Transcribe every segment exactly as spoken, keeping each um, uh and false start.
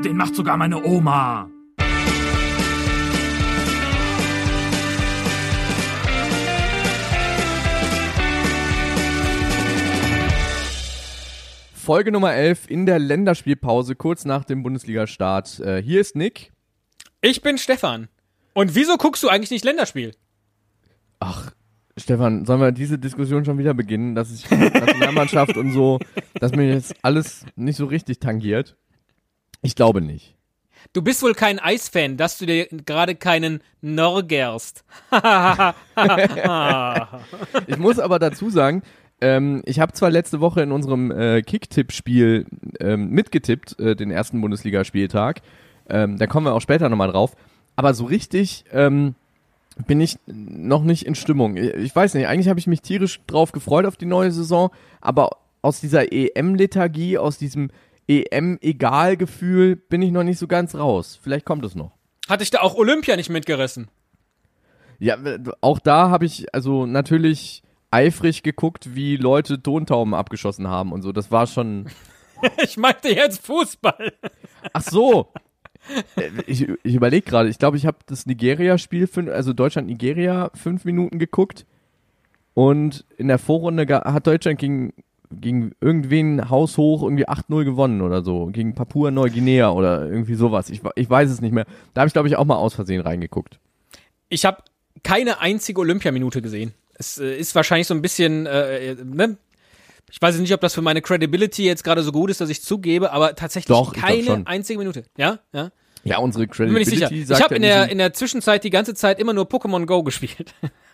Den macht sogar meine Oma. Folge Nummer elf in der Länderspielpause, kurz nach dem Bundesliga-Start. Äh, hier ist Nick. Ich bin Stefan. Und wieso guckst du eigentlich nicht Länderspiel? Ach, Stefan, sollen wir diese Diskussion schon wieder beginnen, dass ich Nationalmannschaft und so, dass mir jetzt alles nicht so richtig tangiert? Ich glaube nicht. Du bist wohl kein Eisfan, dass du dir gerade keinen Norgerst. Ich muss aber dazu sagen, Ähm, ich habe zwar letzte Woche in unserem äh, Kick-Tipp-Spiel ähm, mitgetippt, äh, den ersten Bundesligaspieltag. Ähm, da kommen wir auch später nochmal drauf. Aber so richtig ähm, bin ich noch nicht in Stimmung. Ich, ich weiß nicht, eigentlich habe ich mich tierisch drauf gefreut auf die neue Saison, aber aus dieser E M-Lethargie, aus diesem E M-Egal-Gefühl bin ich noch nicht so ganz raus. Vielleicht kommt es noch. Hatte ich da auch Olympia nicht mitgerissen? Ja, auch da habe ich also natürlich eifrig geguckt, wie Leute Tontauben abgeschossen haben und so. Das war schon... Ich meinte jetzt Fußball. Ach so. Ich, ich überlege gerade. Ich glaube, ich habe das Nigeria-Spiel, also Deutschland-Nigeria, fünf Minuten geguckt. Und in der Vorrunde hat Deutschland gegen, gegen irgendwen haushoch irgendwie acht null gewonnen oder so. Gegen Papua-Neuguinea oder irgendwie sowas. Ich, ich weiß es nicht mehr. Da habe ich, glaube ich, auch mal aus Versehen reingeguckt. Ich habe keine einzige Olympiaminute gesehen. Es äh, ist wahrscheinlich so ein bisschen, äh, ne? Ich weiß nicht, ob das für meine Credibility jetzt gerade so gut ist, dass ich zugebe, aber tatsächlich Doch, keine einzige Minute. Ja, ja. Ja, unsere Bin mir nicht Credibility sicher. sagt Ich habe in der ja in der Zwischenzeit die ganze Zeit immer nur Pokémon Go gespielt.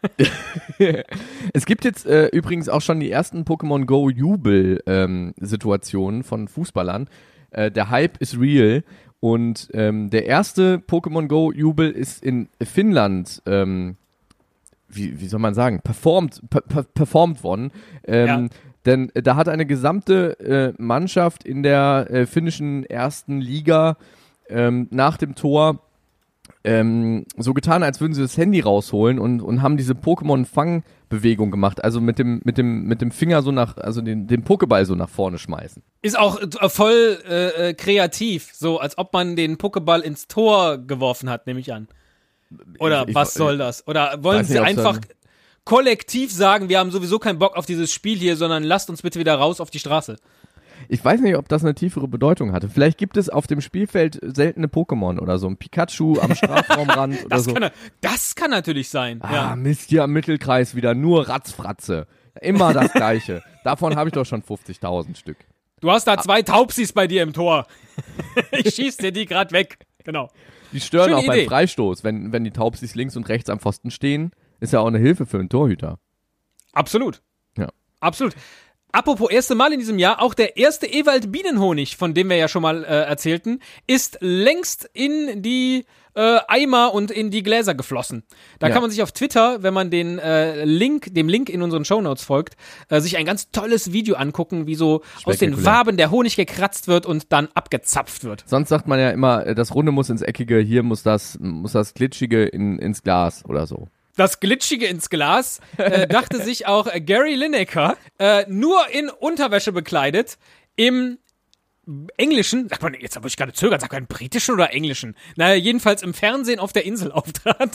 Es gibt jetzt äh, übrigens auch schon die ersten Pokémon Go Jubel-Situationen ähm, von Fußballern. Äh, der Hype ist real und ähm, der erste Pokémon Go Jubel ist in Finnland ähm, Wie, wie soll man sagen, performt, per, per, performt worden. Ähm, ja. Denn äh, da hat eine gesamte äh, Mannschaft in der äh, finnischen ersten Liga ähm, nach dem Tor ähm, so getan, als würden sie das Handy rausholen und, und haben diese Pokémon-Fang-Bewegung gemacht. Also mit dem, mit dem, mit dem Finger so nach, also den, den Pokéball so nach vorne schmeißen. Ist auch äh, voll äh, kreativ, so als ob man den Pokéball ins Tor geworfen hat, nehme ich an. Oder ich, was ich, soll das? Oder wollen sie einfach dann kollektiv sagen, wir haben sowieso keinen Bock auf dieses Spiel hier, sondern lasst uns bitte wieder raus auf die Straße? Ich weiß nicht, ob das eine tiefere Bedeutung hatte. Vielleicht gibt es auf dem Spielfeld seltene Pokémon oder so. Ein Pikachu am Strafraumrand oder das so. Kann, das kann natürlich sein. Ah, ja. Mist, hier am Mittelkreis wieder nur Ratzfratze. Immer das Gleiche. Davon habe ich doch schon fünfzigtausend Stück. Du hast da zwei Taubsis bei dir im Tor. Ich schieß dir die grad weg. Genau. Die stören Schöne auch Idee. beim Freistoß, wenn, wenn die Taubsis links und rechts am Pfosten stehen, ist ja auch eine Hilfe für einen Torhüter. Absolut. Ja. Absolut. Apropos erste Mal in diesem Jahr, auch der erste Ewald Bienenhonig, von dem wir ja schon mal äh, erzählten, ist längst in die äh, Eimer und in die Gläser geflossen. Da ja. kann man sich auf Twitter, wenn man den äh, Link, dem Link in unseren Shownotes folgt, äh, sich ein ganz tolles Video angucken, wie so aus den Waben der Honig gekratzt wird und dann abgezapft wird. Sonst sagt man ja immer, das Runde muss ins Eckige, hier muss das, muss das Glitschige in, ins Glas oder so. Das Glitschige ins Glas, äh, dachte sich auch äh, Gary Lineker, äh, nur in Unterwäsche bekleidet, im Englischen, sagt man, jetzt habe ich gerade zögert, sagt man britischen oder englischen? Naja, jedenfalls im Fernsehen auf der Insel auftrat.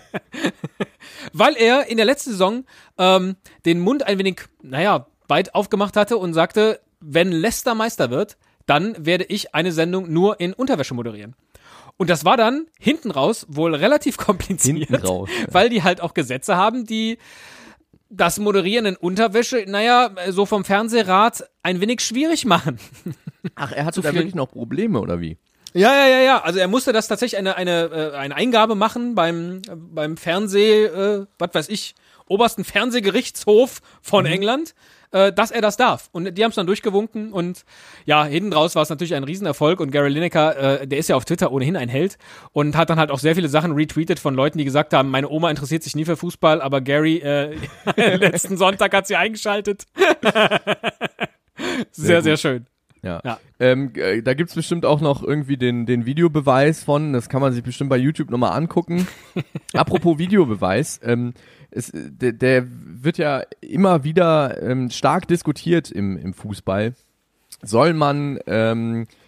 Weil er in der letzten Saison ähm, den Mund ein wenig, naja, weit aufgemacht hatte und sagte, wenn Leicester Meister wird, dann werde ich eine Sendung nur in Unterwäsche moderieren. Und das war dann hinten raus wohl relativ kompliziert, raus, ja. weil die halt auch Gesetze haben, die das Moderieren in Unterwäsche, naja, so vom Fernsehrat ein wenig schwierig machen. Ach, er hatte da wirklich noch Probleme, oder wie? Ja, ja, ja, ja. Also er musste das tatsächlich eine eine eine Eingabe machen beim beim Fernseh, äh, was weiß ich, obersten Fernsehgerichtshof von mhm. England, äh, dass er das darf. Und die haben es dann durchgewunken und ja, hinten raus war es natürlich ein Riesenerfolg und Gary Lineker, äh, der ist ja auf Twitter ohnehin ein Held und hat dann halt auch sehr viele Sachen retweetet von Leuten, die gesagt haben, meine Oma interessiert sich nie für Fußball, aber Gary, äh, letzten Sonntag hat sie eingeschaltet. sehr, sehr, sehr schön. Ja. ja. Ähm, äh, da gibt's bestimmt auch noch irgendwie den, den Videobeweis von, das kann man sich bestimmt bei YouTube nochmal angucken. Apropos Videobeweis, ähm, es, der, der wird ja immer wieder ähm, stark diskutiert im, im Fußball. Soll man ähm,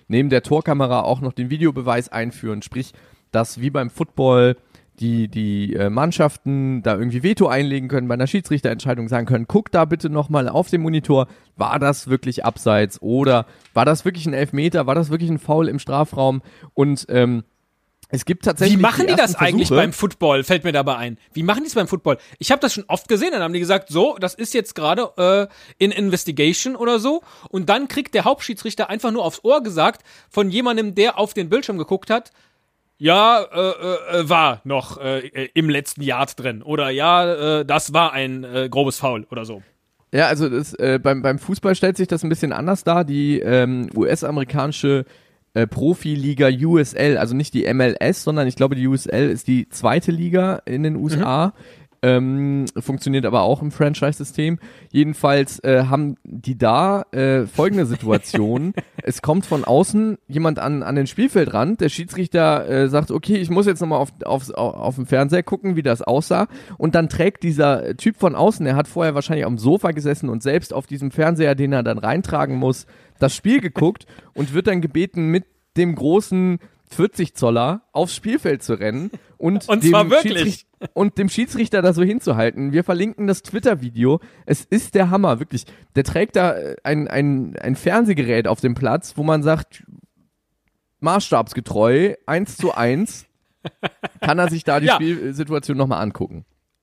neben der Torkamera auch noch den Videobeweis einführen, sprich, dass wie beim Football die, die äh, Mannschaften da irgendwie Veto einlegen können, bei einer Schiedsrichterentscheidung sagen können, guck da bitte nochmal auf dem Monitor, war das wirklich abseits oder war das wirklich ein Elfmeter, war das wirklich ein Foul im Strafraum und ähm, es gibt tatsächlich Wie machen die, die das eigentlich Versuche, beim Football, fällt mir dabei ein. Wie machen die es beim Football? Ich habe das schon oft gesehen, dann haben die gesagt, so, das ist jetzt gerade äh, in Investigation oder so und dann kriegt der Hauptschiedsrichter einfach nur aufs Ohr gesagt von jemandem, der auf den Bildschirm geguckt hat, ja, äh, äh, war noch äh, im letzten Yard drin oder ja, äh, das war ein äh, grobes Foul oder so. Ja, also das, äh, beim, beim Fußball stellt sich das ein bisschen anders dar. Die ähm, U S-amerikanische äh, Profiliga U S L, also nicht die M L S, sondern ich glaube, die U S L ist die zweite Liga in den U S A. Mhm. Ähm, funktioniert aber auch im Franchise-System. Jedenfalls äh, haben die da äh, folgende Situation. Es kommt von außen jemand an, an den Spielfeldrand. Der Schiedsrichter äh, sagt, okay, ich muss jetzt nochmal auf, auf, auf dem Fernseher gucken, wie das aussah. Und dann trägt dieser Typ von außen, der hat vorher wahrscheinlich am Sofa gesessen und selbst auf diesem Fernseher, den er dann reintragen muss, das Spiel geguckt und wird dann gebeten, mit dem großen vierzig Zoller aufs Spielfeld zu rennen und, und dem zwar wirklich und dem Schiedsrichter da so hinzuhalten. Wir verlinken das Twitter-Video. Es ist der Hammer, wirklich. Der trägt da ein, ein, ein Fernsehgerät auf dem Platz, wo man sagt, maßstabsgetreu, eins zu eins, kann er sich da die ja. Spielsituation nochmal angucken.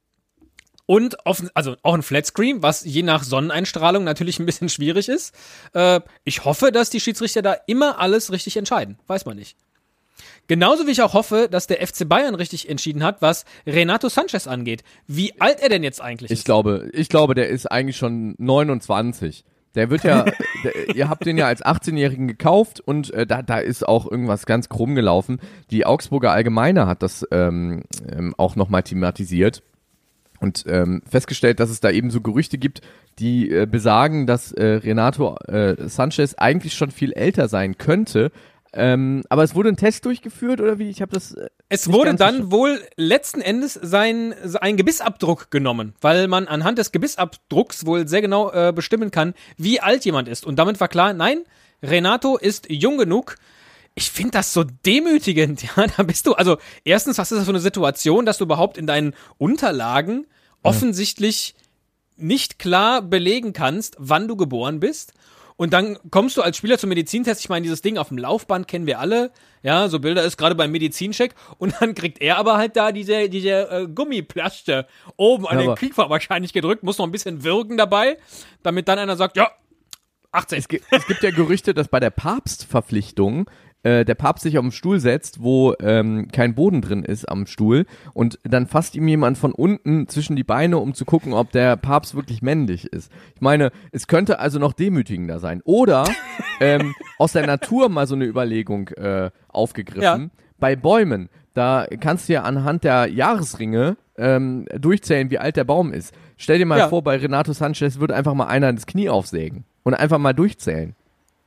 Und auf, also auch ein Flatscreen, was je nach Sonneneinstrahlung natürlich ein bisschen schwierig ist. Äh, ich hoffe, dass die Schiedsrichter da immer alles richtig entscheiden. Weiß man nicht. Genauso wie ich auch hoffe, dass der F C Bayern richtig entschieden hat, was Renato Sanchez angeht. Wie alt er denn jetzt eigentlich ist? Ich glaube, ich glaube, der ist eigentlich schon neunundzwanzig. Der wird ja, der, ihr habt den ja als achtzehnjährigen gekauft und äh, da, da ist auch irgendwas ganz krumm gelaufen. Die Augsburger Allgemeine hat das ähm, ähm, auch nochmal thematisiert und ähm, festgestellt, dass es da eben so Gerüchte gibt, die äh, besagen, dass äh, Renato äh, Sanchez eigentlich schon viel älter sein könnte. Ähm, aber es wurde ein Test durchgeführt oder wie? Ich habe das. Äh, es wurde dann wohl letzten Endes sein ein Gebissabdruck genommen, weil man anhand des Gebissabdrucks wohl sehr genau äh, bestimmen kann, wie alt jemand ist. Und damit war klar, nein, Renato ist jung genug. Ich finde das so demütigend. Ja, da bist du. Also erstens, was ist das für eine Situation, dass du überhaupt in deinen Unterlagen offensichtlich nicht klar belegen kannst, wann du geboren bist. Und dann kommst du als Spieler zum Medizintest, ich meine, dieses Ding auf dem Laufband kennen wir alle, ja, so Bilder ist gerade beim Medizincheck und dann kriegt er aber halt da diese, diese äh, Gummiplaste oben an ja, den Kiefer wahrscheinlich gedrückt, muss noch ein bisschen wirken dabei, damit dann einer sagt, ja, achtzehn. Es gibt, es gibt ja Gerüchte, dass bei der Papstverpflichtung äh, der Papst sich auf den Stuhl setzt, wo ähm, kein Boden drin ist am Stuhl und dann fasst ihm jemand von unten zwischen die Beine, um zu gucken, ob der Papst wirklich männlich ist. Ich meine, es könnte also noch demütigender sein. Oder ähm, aus der Natur mal so eine Überlegung äh, aufgegriffen. Ja. Bei Bäumen, da kannst du ja anhand der Jahresringe ähm, durchzählen, wie alt der Baum ist. Stell dir mal ja. vor, bei Renato Sanchez würde einfach mal einer das Knie aufsägen und einfach mal durchzählen.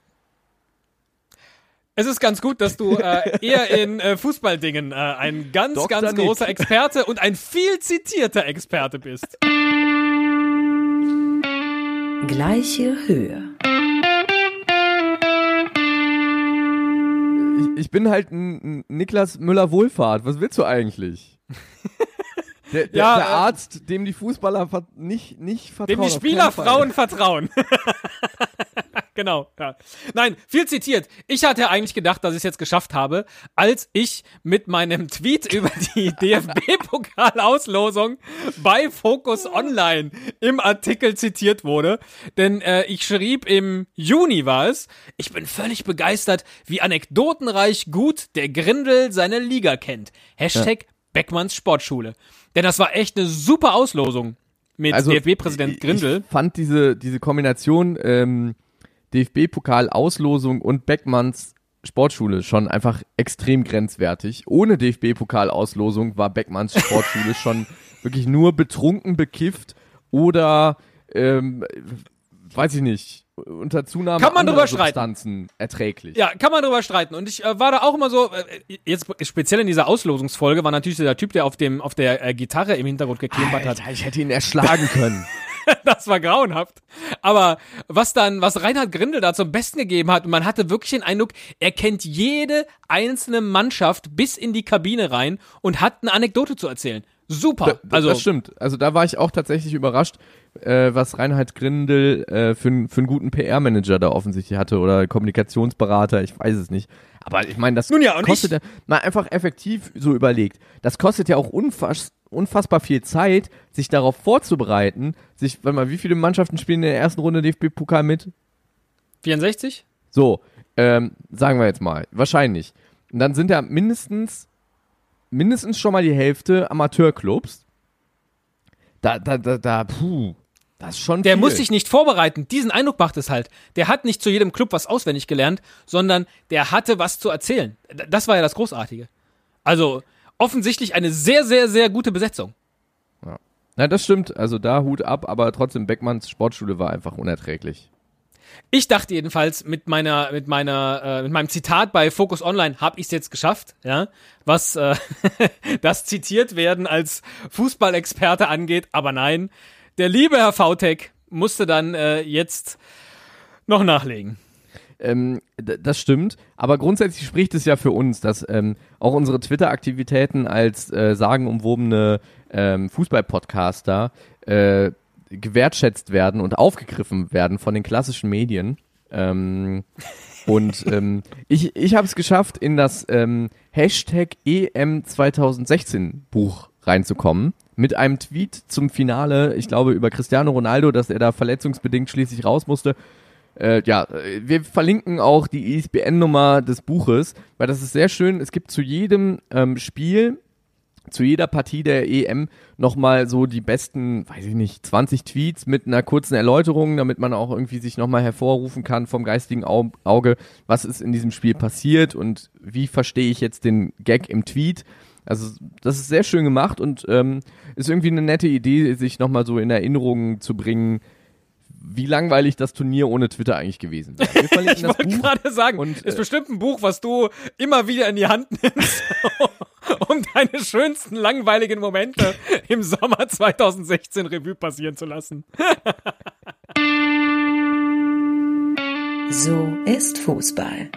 Es ist ganz gut, dass du äh, eher in äh, Fußballdingen äh, ein ganz, Doktor ganz großer Nick. Experte und ein viel zitierter Experte bist. Gleiche Höhe. Ich, ich bin halt ein, ein Niklas Müller-Wohlfahrt. Was willst du eigentlich? Der, der, ja, der äh, Arzt, dem die Fußballer ver- nicht, nicht vertrauen. Dem die Spieler Frauen vertrauen. Genau, ja. Nein, viel zitiert. Ich hatte eigentlich gedacht, dass ich es jetzt geschafft habe, als ich mit meinem Tweet über die D F B-Pokalauslosung bei Focus Online im Artikel zitiert wurde. Denn äh, ich schrieb im Juni war es, ich bin völlig begeistert, wie anekdotenreich gut der Grindel seine Liga kennt. Hashtag ja. Beckmanns Sportschule. Denn das war echt eine super Auslosung mit also, D F B-Präsident Grindel. Ich fand diese, diese Kombination ähm, D F B-Pokal-Auslosung und Beckmanns Sportschule schon einfach extrem grenzwertig. Ohne D F B-Pokal-Auslosung war Beckmanns Sportschule schon wirklich nur betrunken, bekifft oder, ähm, weiß ich nicht, unter Zunahme kann man anderer drüber Substanzen streiten. Erträglich. Ja, kann man drüber streiten. Und ich äh, war da auch immer so, äh, jetzt speziell in dieser Auslosungsfolge war natürlich der Typ, der auf dem auf der äh, Gitarre im Hintergrund geklimpert hat. Alter, ich hätte ihn erschlagen können. Das war grauenhaft. Aber was dann, was Reinhard Grindel da zum Besten gegeben hat, und man hatte wirklich den Eindruck, er kennt jede einzelne Mannschaft bis in die Kabine rein und hat eine Anekdote zu erzählen. Super. Da, also das stimmt. Also da war ich auch tatsächlich überrascht, äh, was Reinhard Grindel äh, für, für einen guten P R-Manager da offensichtlich hatte oder Kommunikationsberater, ich weiß es nicht. Aber ich meine, das Nun ja, und kostet ich- ja, mal einfach effektiv so überlegt. Das kostet ja auch unfass, unfassbar viel Zeit, sich darauf vorzubereiten. Sich, warte mal, wie viele Mannschaften spielen in der ersten Runde D F B-Pokal mit? vierundsechzig? So, ähm, sagen wir jetzt mal, wahrscheinlich. Und dann sind ja mindestens, mindestens schon mal die Hälfte Amateurclubs. Da, da, da, da, puh, das ist schon Der viel. muss sich nicht vorbereiten. Diesen Eindruck macht es halt. Der hat nicht zu jedem Club was auswendig gelernt, sondern der hatte was zu erzählen. D- Das war ja das Großartige. Also offensichtlich eine sehr, sehr, sehr gute Besetzung. Na, das stimmt, also da Hut ab, aber trotzdem, Beckmanns Sportschule war einfach unerträglich. Ich dachte jedenfalls mit meiner, mit meiner, äh, mit meinem Zitat bei Focus Online habe ich es jetzt geschafft, ja, was äh, das zitiert werden als Fußballexperte angeht, aber nein, der liebe Herr Vautek musste dann äh, jetzt noch nachlegen. Ähm, d- das stimmt, aber grundsätzlich spricht es ja für uns, dass ähm, auch unsere Twitter-Aktivitäten als äh, sagenumwobene ähm, Fußball-Podcaster äh, gewertschätzt werden und aufgegriffen werden von den klassischen Medien. Ähm, und ähm, ich, ich habe es geschafft, in das ähm, Hashtag E M zwanzig sechzehn Buch reinzukommen. Mit einem Tweet zum Finale, ich glaube über Cristiano Ronaldo, dass er da verletzungsbedingt schließlich raus musste. Äh, ja, äh, wir verlinken auch die I S B N-Nummer des Buches, weil das ist sehr schön. Es gibt zu jedem ähm, Spiel, zu jeder Partie der E M nochmal so die besten, weiß ich nicht, zwanzig Tweets mit einer kurzen Erläuterung, damit man auch irgendwie sich nochmal hervorrufen kann vom geistigen Au- Auge, was ist in diesem Spiel passiert und wie verstehe ich jetzt den Gag im Tweet. Also das ist sehr schön gemacht und ähm, ist irgendwie eine nette Idee, sich nochmal so in Erinnerung zu bringen, wie langweilig das Turnier ohne Twitter eigentlich gewesen wäre. Wir verlinken Ich das wollte Buch gerade sagen, und, ist äh, bestimmt ein Buch, was du immer wieder in die Hand nimmst, um deine schönsten langweiligen Momente im Sommer zwanzig sechzehn Revue passieren zu lassen. So ist Fußball.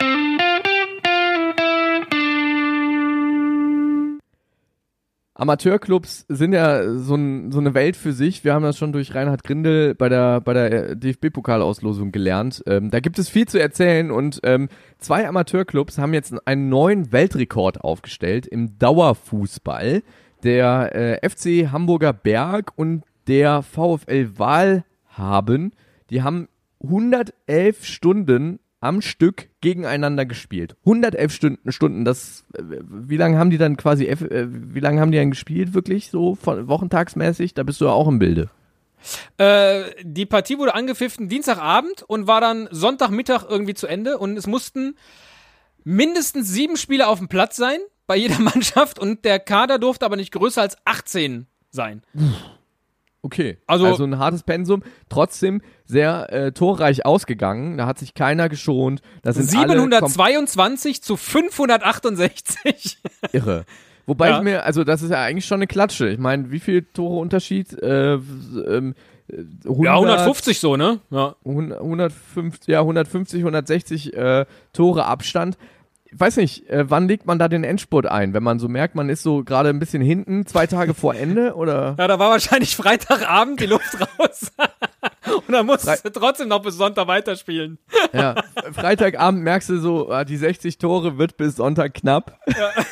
Amateurclubs sind ja so, ein, so eine Welt für sich. Wir haben das schon durch Reinhard Grindel bei der, bei der D F B-Pokalauslosung gelernt. Ähm, da gibt es viel zu erzählen und ähm, zwei Amateurclubs haben jetzt einen neuen Weltrekord aufgestellt im Dauerfußball. Der äh, F C Hamburger Berg und der VfL Wahlhaben, die haben hundertelf Stunden am Stück gegeneinander gespielt. hundertelf Stunden, Stunden, das, äh, wie lange haben die dann quasi, F, äh, wie lange haben die dann gespielt, wirklich, so von, wochentagsmäßig? Da bist du ja auch im Bilde. Äh, die Partie wurde angepfiffen Dienstagabend und war dann Sonntagmittag irgendwie zu Ende und es mussten mindestens sieben Spieler auf dem Platz sein, bei jeder Mannschaft und der Kader durfte aber nicht größer als achtzehn sein. Okay, Also- also, ein hartes Pensum, trotzdem sehr äh, torreich ausgegangen, da hat sich keiner geschont, das sind alle siebenhundertzweiundzwanzig zu fünfhundertachtundsechzig. kom- irre. Wobei Ja. ich mir, also das ist ja eigentlich schon eine Klatsche, ich meine, wie viel Tore Unterschied? Äh, ähm, hundert, Ja, hundertfünfzig so, ne? Ja. hundertfünfzig, ja, hundertfünfzig, hundertsechzig äh, Tore Abstand. Ich weiß nicht, äh, wann legt man da den Endspurt ein? Wenn man so merkt, man ist so gerade ein bisschen hinten, zwei Tage vor Ende, oder? Ja, da war wahrscheinlich Freitagabend die Luft raus. Und dann musstest du trotzdem noch bis Sonntag weiterspielen. Ja, Freitagabend merkst du so, ah, die sechzig Tore wird bis Sonntag knapp.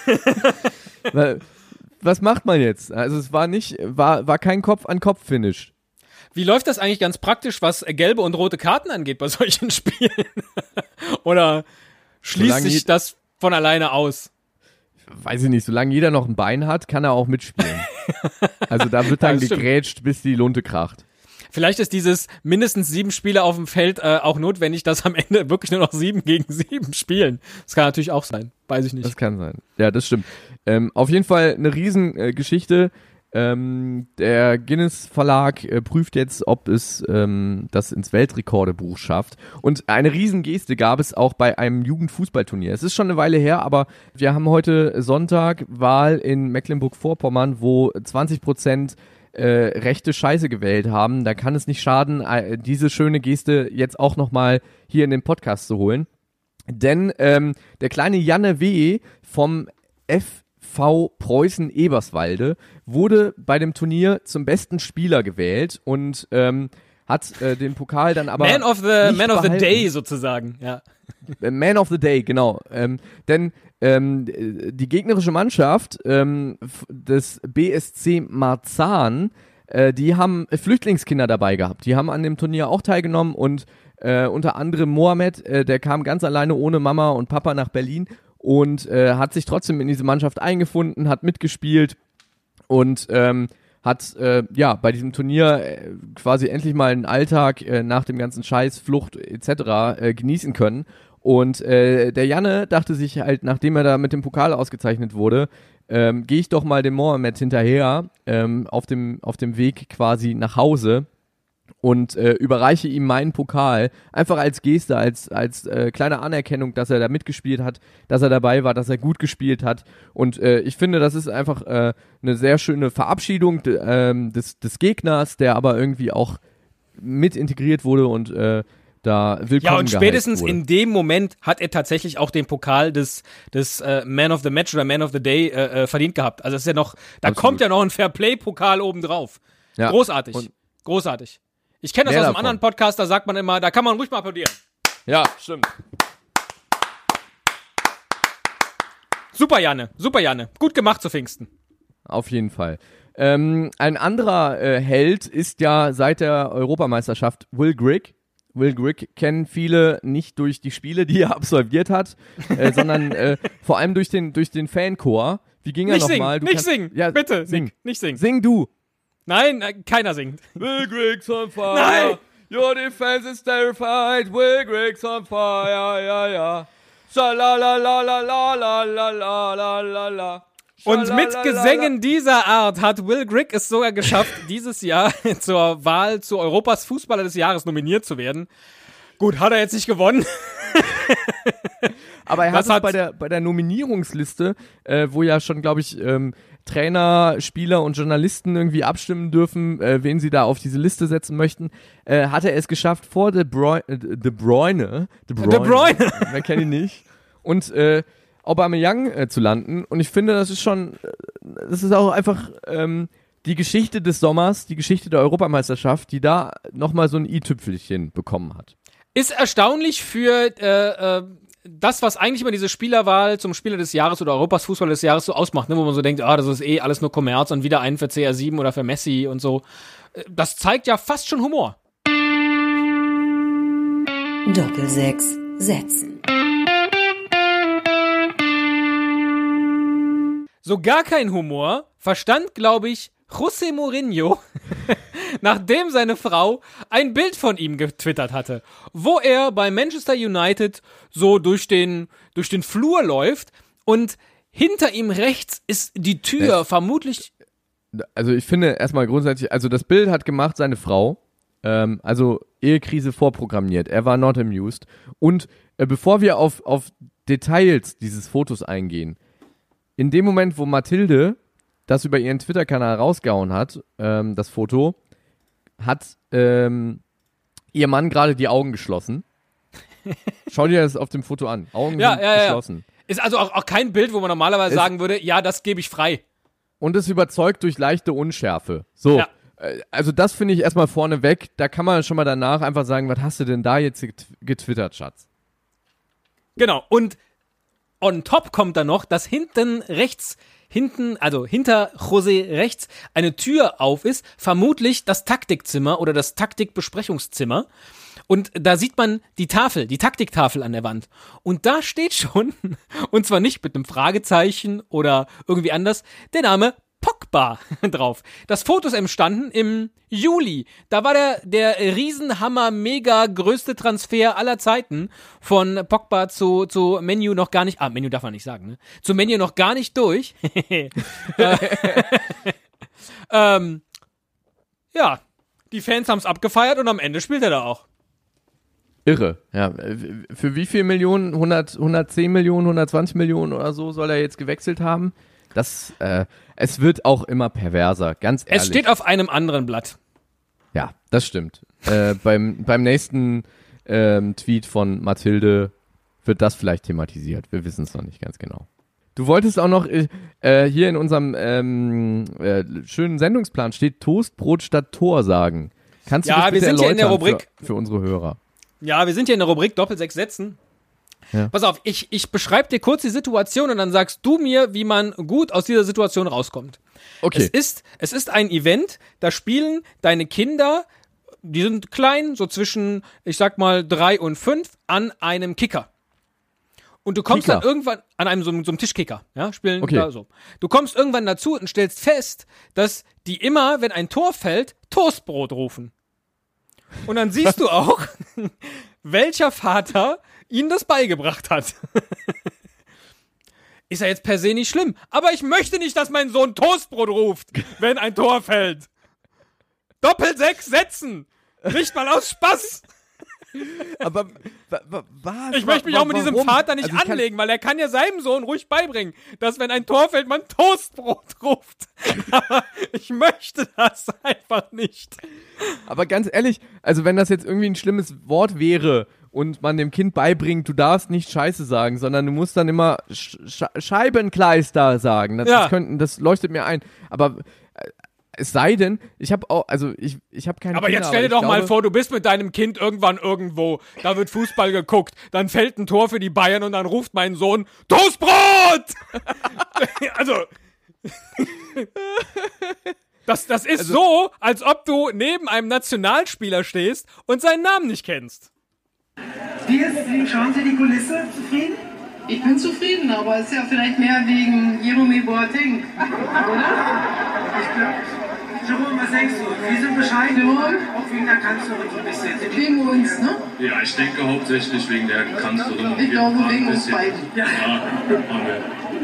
Weil, was macht man jetzt? Also es war nicht, war, war kein Kopf-an-Kopf-Finish. Wie läuft das eigentlich ganz praktisch, was gelbe und rote Karten angeht bei solchen Spielen? Oder schließt Solange sich je- das von alleine aus? Weiß ich nicht, solange jeder noch ein Bein hat, kann er auch mitspielen. Also da wird dann Ja, das stimmt. gegrätscht, bis die Lunte kracht. Vielleicht ist dieses mindestens sieben Spieler auf dem Feld äh, auch notwendig, dass am Ende wirklich nur noch sieben gegen sieben spielen. Das kann natürlich auch sein. Weiß ich nicht. Das kann sein. Ja, das stimmt. Ähm, auf jeden Fall eine Riesengeschichte. Äh, Geschichte. ähm, der Guinness Verlag äh, prüft jetzt, ob es ähm, das ins Weltrekordebuch schafft. Und eine Riesengeste gab es auch bei einem Jugendfußballturnier. Es ist schon eine Weile her, aber wir haben heute Sonntag Wahl in Mecklenburg-Vorpommern, wo zwanzig Prozent äh, rechte Scheiße gewählt haben, da kann es nicht schaden, äh, diese schöne Geste jetzt auch nochmal hier in den Podcast zu holen. Denn ähm, der kleine Janne W. vom F V Preußen Eberswalde wurde bei dem Turnier zum besten Spieler gewählt und ähm, hat äh, den Pokal dann aber Man of the, nicht Man of the behalten. Day sozusagen, ja. Man of the Day, genau. Ähm, denn ähm, die gegnerische Mannschaft ähm, f- des B S C Marzahn, äh, die haben Flüchtlingskinder dabei gehabt. Die haben an dem Turnier auch teilgenommen und äh, unter anderem Mohamed, äh, der kam ganz alleine ohne Mama und Papa nach Berlin und äh, hat sich trotzdem in diese Mannschaft eingefunden, hat mitgespielt und ähm, hat äh, ja bei diesem Turnier äh, quasi endlich mal einen Alltag äh, nach dem ganzen Scheiß, Flucht et cetera äh, genießen können. Und äh, der Janne dachte sich halt, nachdem er da mit dem Pokal ausgezeichnet wurde, ähm, gehe ich doch mal dem Mohamed hinterher ähm, auf dem auf dem Weg quasi nach Hause und äh, überreiche ihm meinen Pokal, einfach als Geste, als als äh, kleine Anerkennung, dass er da mitgespielt hat, dass er dabei war, dass er gut gespielt hat. Und äh, ich finde, das ist einfach äh, eine sehr schöne Verabschiedung de, ähm, des, des Gegners, der aber irgendwie auch mit integriert wurde und äh, da willkommen Ja, und spätestens wurde. in dem Moment hat er tatsächlich auch den Pokal des, des äh, Man of the Match oder Man of the Day äh, äh, verdient gehabt. Also das ist ja noch, da Absolut. kommt ja noch ein Fairplay-Pokal obendrauf. Ja. Großartig, Und großartig. Ich kenne das Mehr aus einem davon. anderen Podcast, da sagt man immer, da kann man ruhig mal applaudieren. Ja, stimmt. Super, Janne, super, Janne. Gut gemacht zu Pfingsten. Auf jeden Fall. Ähm, ein anderer äh, Held ist ja seit der Europameisterschaft Will Grigg. Will Grigg kennen viele nicht durch die Spiele, die er absolviert hat, äh, sondern äh, vor allem durch den, durch den Fanchor. Wie ging er Nicht singen, nochmal? nicht singen, ja, bitte, sing. sing, nicht singen. Sing du. Nein, äh, keiner singt. Will Grigg's on fire. Nein. Your defense is terrified. Will Grigg's on fire. Ja, ja. Schalalalalalalalalala. Und mit Gesängen dieser Art hat Will Grigg es sogar geschafft, dieses Jahr zur Wahl zu Europas Fußballer des Jahres nominiert zu werden. Gut, hat er jetzt nicht gewonnen. Aber er hat Das es hat- bei der, bei der Nominierungsliste, äh, wo ja schon, glaube ich, ähm, Trainer, Spieler und Journalisten irgendwie abstimmen dürfen, äh, wen sie da auf diese Liste setzen möchten, äh, hat er es geschafft, vor De Bruyne, äh, De Bruyne, De Bruyne, De Bruyne. wer kennt ihn nicht, und äh, Aubameyang äh, zu landen. Und ich finde, das ist schon, äh, das ist auch einfach ähm, die Geschichte des Sommers, die Geschichte der Europameisterschaft, die da nochmal so ein i-Tüpfelchen bekommen hat. Ist erstaunlich für äh, äh, das, was eigentlich immer diese Spielerwahl zum Spieler des Jahres oder Europas Fußballer des Jahres so ausmacht, ne, wo man so denkt, ah, das ist eh alles nur Kommerz und wieder einen für C R sieben oder für Messi und so. Äh, Das zeigt ja fast schon Humor. Doppelsechs setzen. So gar kein Humor verstand, glaube ich, José Mourinho, nachdem seine Frau ein Bild von ihm getwittert hatte, wo er bei Manchester United so durch den, durch den Flur läuft und hinter ihm rechts ist die Tür, Das- vermutlich. Also ich finde erstmal grundsätzlich, also das Bild hat gemacht seine Frau, ähm, also Ehekrise vorprogrammiert, er war not amused. Und äh, bevor wir auf, auf Details dieses Fotos eingehen, in dem Moment, wo Mathilde das über ihren Twitter-Kanal rausgehauen hat, ähm, das Foto, hat ähm, ihr Mann gerade die Augen geschlossen. Schau dir das auf dem Foto an. Augen Ja, sind ja, ja. geschlossen. Ist also auch, auch kein Bild, wo man normalerweise Es- sagen würde, ja, das gebe ich frei. Und es überzeugt durch leichte Unschärfe. So, Ja. äh, also das finde ich erstmal vorneweg. Da kann man schon mal danach einfach sagen, was hast du denn da jetzt get- getwittert, Schatz? Genau. Und on top kommt dann noch, dass hinten rechts, hinten, also hinter José rechts eine Tür auf ist, vermutlich das Taktikzimmer oder das Taktikbesprechungszimmer. Und da sieht man die Tafel, die Taktiktafel an der Wand. Und da steht schon, und zwar nicht mit einem Fragezeichen oder irgendwie anders, der Name Pogba drauf. Das Foto ist entstanden im Juli. Da war der, der Riesenhammer, mega größte Transfer aller Zeiten von Pogba zu, zu Menu noch gar nicht, ah, Menu darf man nicht sagen, ne? Zu Menu noch gar nicht durch. ähm, ja, die Fans haben es abgefeiert und am Ende spielt er da auch. Irre. Ja, äh, für wie viel Millionen? hundert, hundertzehn Millionen, hundertzwanzig Millionen oder so soll er jetzt gewechselt haben? Das, äh, es wird auch immer perverser, ganz ehrlich. Es steht auf einem anderen Blatt. Ja, das stimmt. äh, beim, beim nächsten ähm, Tweet von Mathilde wird das vielleicht thematisiert. Wir wissen es noch nicht ganz genau. Du wolltest auch noch, äh, hier in unserem ähm, äh, schönen Sendungsplan steht Toastbrot statt Tor sagen. Kannst du Ja, das bitte wir sind hier in der erläutern Rubrik- für, für unsere Hörer? Ja, wir sind hier in der Rubrik Doppel sechs Sätzen. Ja. Pass auf, ich, ich beschreibe dir kurz die Situation und dann sagst du mir, wie man gut aus dieser Situation rauskommt. Okay. Es ist, es ist ein Event, da spielen deine Kinder, die sind klein, so zwischen, ich sag mal, drei und fünf, an einem Kicker. Und du kommst Kicker. dann irgendwann an einem so, so einem Tischkicker, ja, spielen Okay. da so. Du kommst irgendwann dazu und stellst fest, dass die immer, wenn ein Tor fällt, Toastbrot rufen. Und dann siehst du auch, welcher Vater ihnen das beigebracht hat. Ist ja jetzt per se nicht schlimm, aber ich möchte nicht, dass mein Sohn Toastbrot ruft, wenn ein Tor fällt. Doppel sechs Sätzen. Nicht mal aus Spaß. Aber wa, wa, was? Ich möchte mich wa, auch mit diesem warum? Vater nicht Also ich kann- anlegen, weil er kann ja seinem Sohn ruhig beibringen, dass wenn ein Tor fällt, man Toastbrot ruft. Aber ich möchte das einfach nicht. Aber ganz ehrlich, also wenn das jetzt irgendwie ein schlimmes Wort wäre und man dem Kind beibringt, du darfst nicht Scheiße sagen, sondern du musst dann immer Sch Sch Scheibenkleister sagen. Das, Ja. das, könnten, das leuchtet mir ein. Aber äh, es sei denn, ich habe auch, also ich, ich habe keine Aber Kinder, jetzt stell dir ich doch mal glaube, vor, du bist mit deinem Kind irgendwann irgendwo, da wird Fußball geguckt, dann fällt ein Tor für die Bayern und dann ruft mein Sohn Toastbrot! Also, das, das ist Also- so, als ob du neben einem Nationalspieler stehst und seinen Namen nicht kennst. Wie, ist, wie schauen Sie die Kulisse? Zufrieden? Ich bin zufrieden, aber es ist ja vielleicht mehr wegen Jeremy Boateng, oder? Ich glaube. Jerome, was denkst du? Wir sind bescheiden, Jerome? auch wegen der Kanzlerin so ein bisschen. Sind die- Wegen uns, ne? Ja, ich denke hauptsächlich wegen der Kanzlerin. Ich Wir glaube, waren wegen ein uns bisschen- beiden. Ja, haben wir.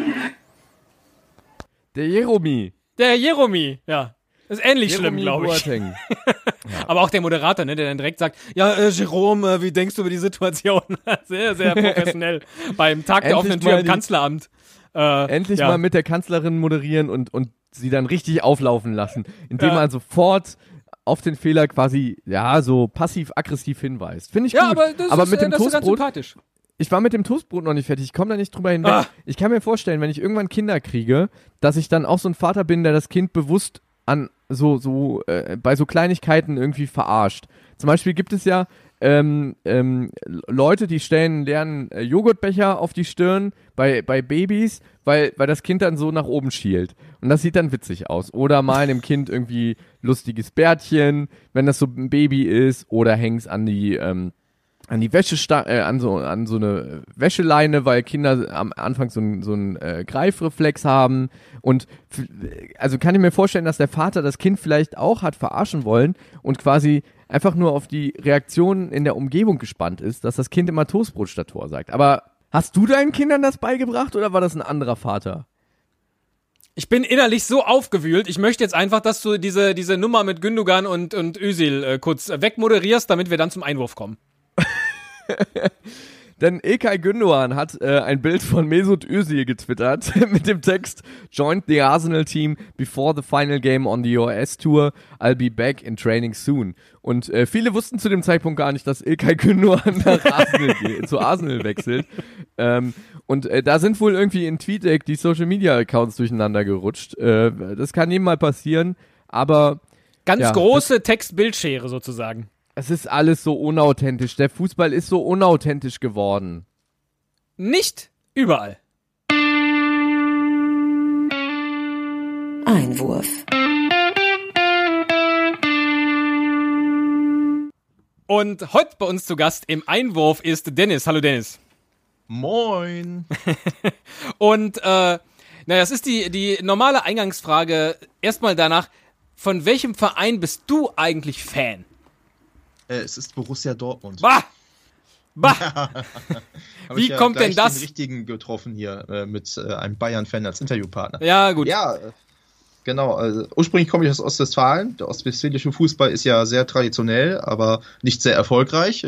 der Jeromy. Der Jeremy, ja. Ist ähnlich schlimm, Jeromy glaube ich. Boateng. Aber auch der Moderator, ne, der dann direkt sagt, ja, äh, Jerome, äh, wie denkst du über die Situation? Sehr, sehr professionell. Beim Tag der Endlich offenen Tür mal im die- Kanzleramt. Äh, Endlich ja. mal mit der Kanzlerin moderieren und, und sie dann richtig auflaufen lassen, indem Ja. man sofort auf den Fehler quasi, ja, so passiv-aggressiv hinweist. Finde ich Ja, gut. aber das aber ist, mit äh, dem das ist ganz Toastbrot, sympathisch. ich war mit dem Toastbrot noch nicht fertig, ich komme da nicht drüber hinweg. Ah. Ich kann mir vorstellen, wenn ich irgendwann Kinder kriege, dass ich dann auch so ein Vater bin, der das Kind bewusst an so, so, äh, bei so Kleinigkeiten irgendwie verarscht. Zum Beispiel gibt es ja ähm, ähm, Leute, die stellen einen leeren äh, Joghurtbecher auf die Stirn bei, bei Babys, weil, weil das Kind dann so nach oben schielt. Und das sieht dann witzig aus. Oder malen dem Kind irgendwie lustiges Bärtchen, wenn das so ein Baby ist, oder häng's an die, ähm, an die Wäschesta äh, an so an so eine Wäscheleine, weil Kinder am Anfang so einen so einen äh, Greifreflex haben und f- also kann ich mir vorstellen, dass der Vater das Kind vielleicht auch hat verarschen wollen und quasi einfach nur auf die Reaktionen in der Umgebung gespannt ist, dass das Kind immer Toastbrot statt Tor sagt. Aber hast du deinen Kindern das beigebracht oder war das ein anderer Vater? Ich bin innerlich so aufgewühlt. Ich möchte jetzt einfach, dass du diese, diese Nummer mit Gündogan und, und Özil äh, kurz wegmoderierst, damit wir dann zum Einwurf kommen. Denn İlkay Gündoğan hat äh, ein Bild von Mesut Özil getwittert mit dem Text "Joined the Arsenal team before the final game on the U S Tour. I'll be back in training soon." Und äh, viele wussten zu dem Zeitpunkt gar nicht, dass İlkay Gündoğan nach Arsenal geht, zu Arsenal wechselt. Ähm, und äh, da sind wohl irgendwie in TweetDeck die Social Media Accounts durcheinander gerutscht. Äh, das kann jedem mal passieren, aber Ganz Ja, große Text-Bildschere sozusagen. es ist alles so unauthentisch. Der Fußball ist so unauthentisch geworden. Nicht überall. Einwurf. Und heute bei uns zu Gast im Einwurf ist Dennis. Hallo Dennis. Moin. Und, äh, naja, das ist die, die normale Eingangsfrage. Erstmal danach, von welchem Verein bist du eigentlich Fan? Äh, es ist Borussia Dortmund. Bah! Bah! Hab wie ich ja kommt denn gleich das? Den richtigen getroffen hier äh, mit äh, einem Bayern-Fan als Interviewpartner. Ja, gut. Ja, äh, Genau, also ursprünglich komme ich aus Ostwestfalen. Der ostwestfälische Fußball ist ja sehr traditionell, aber nicht sehr erfolgreich.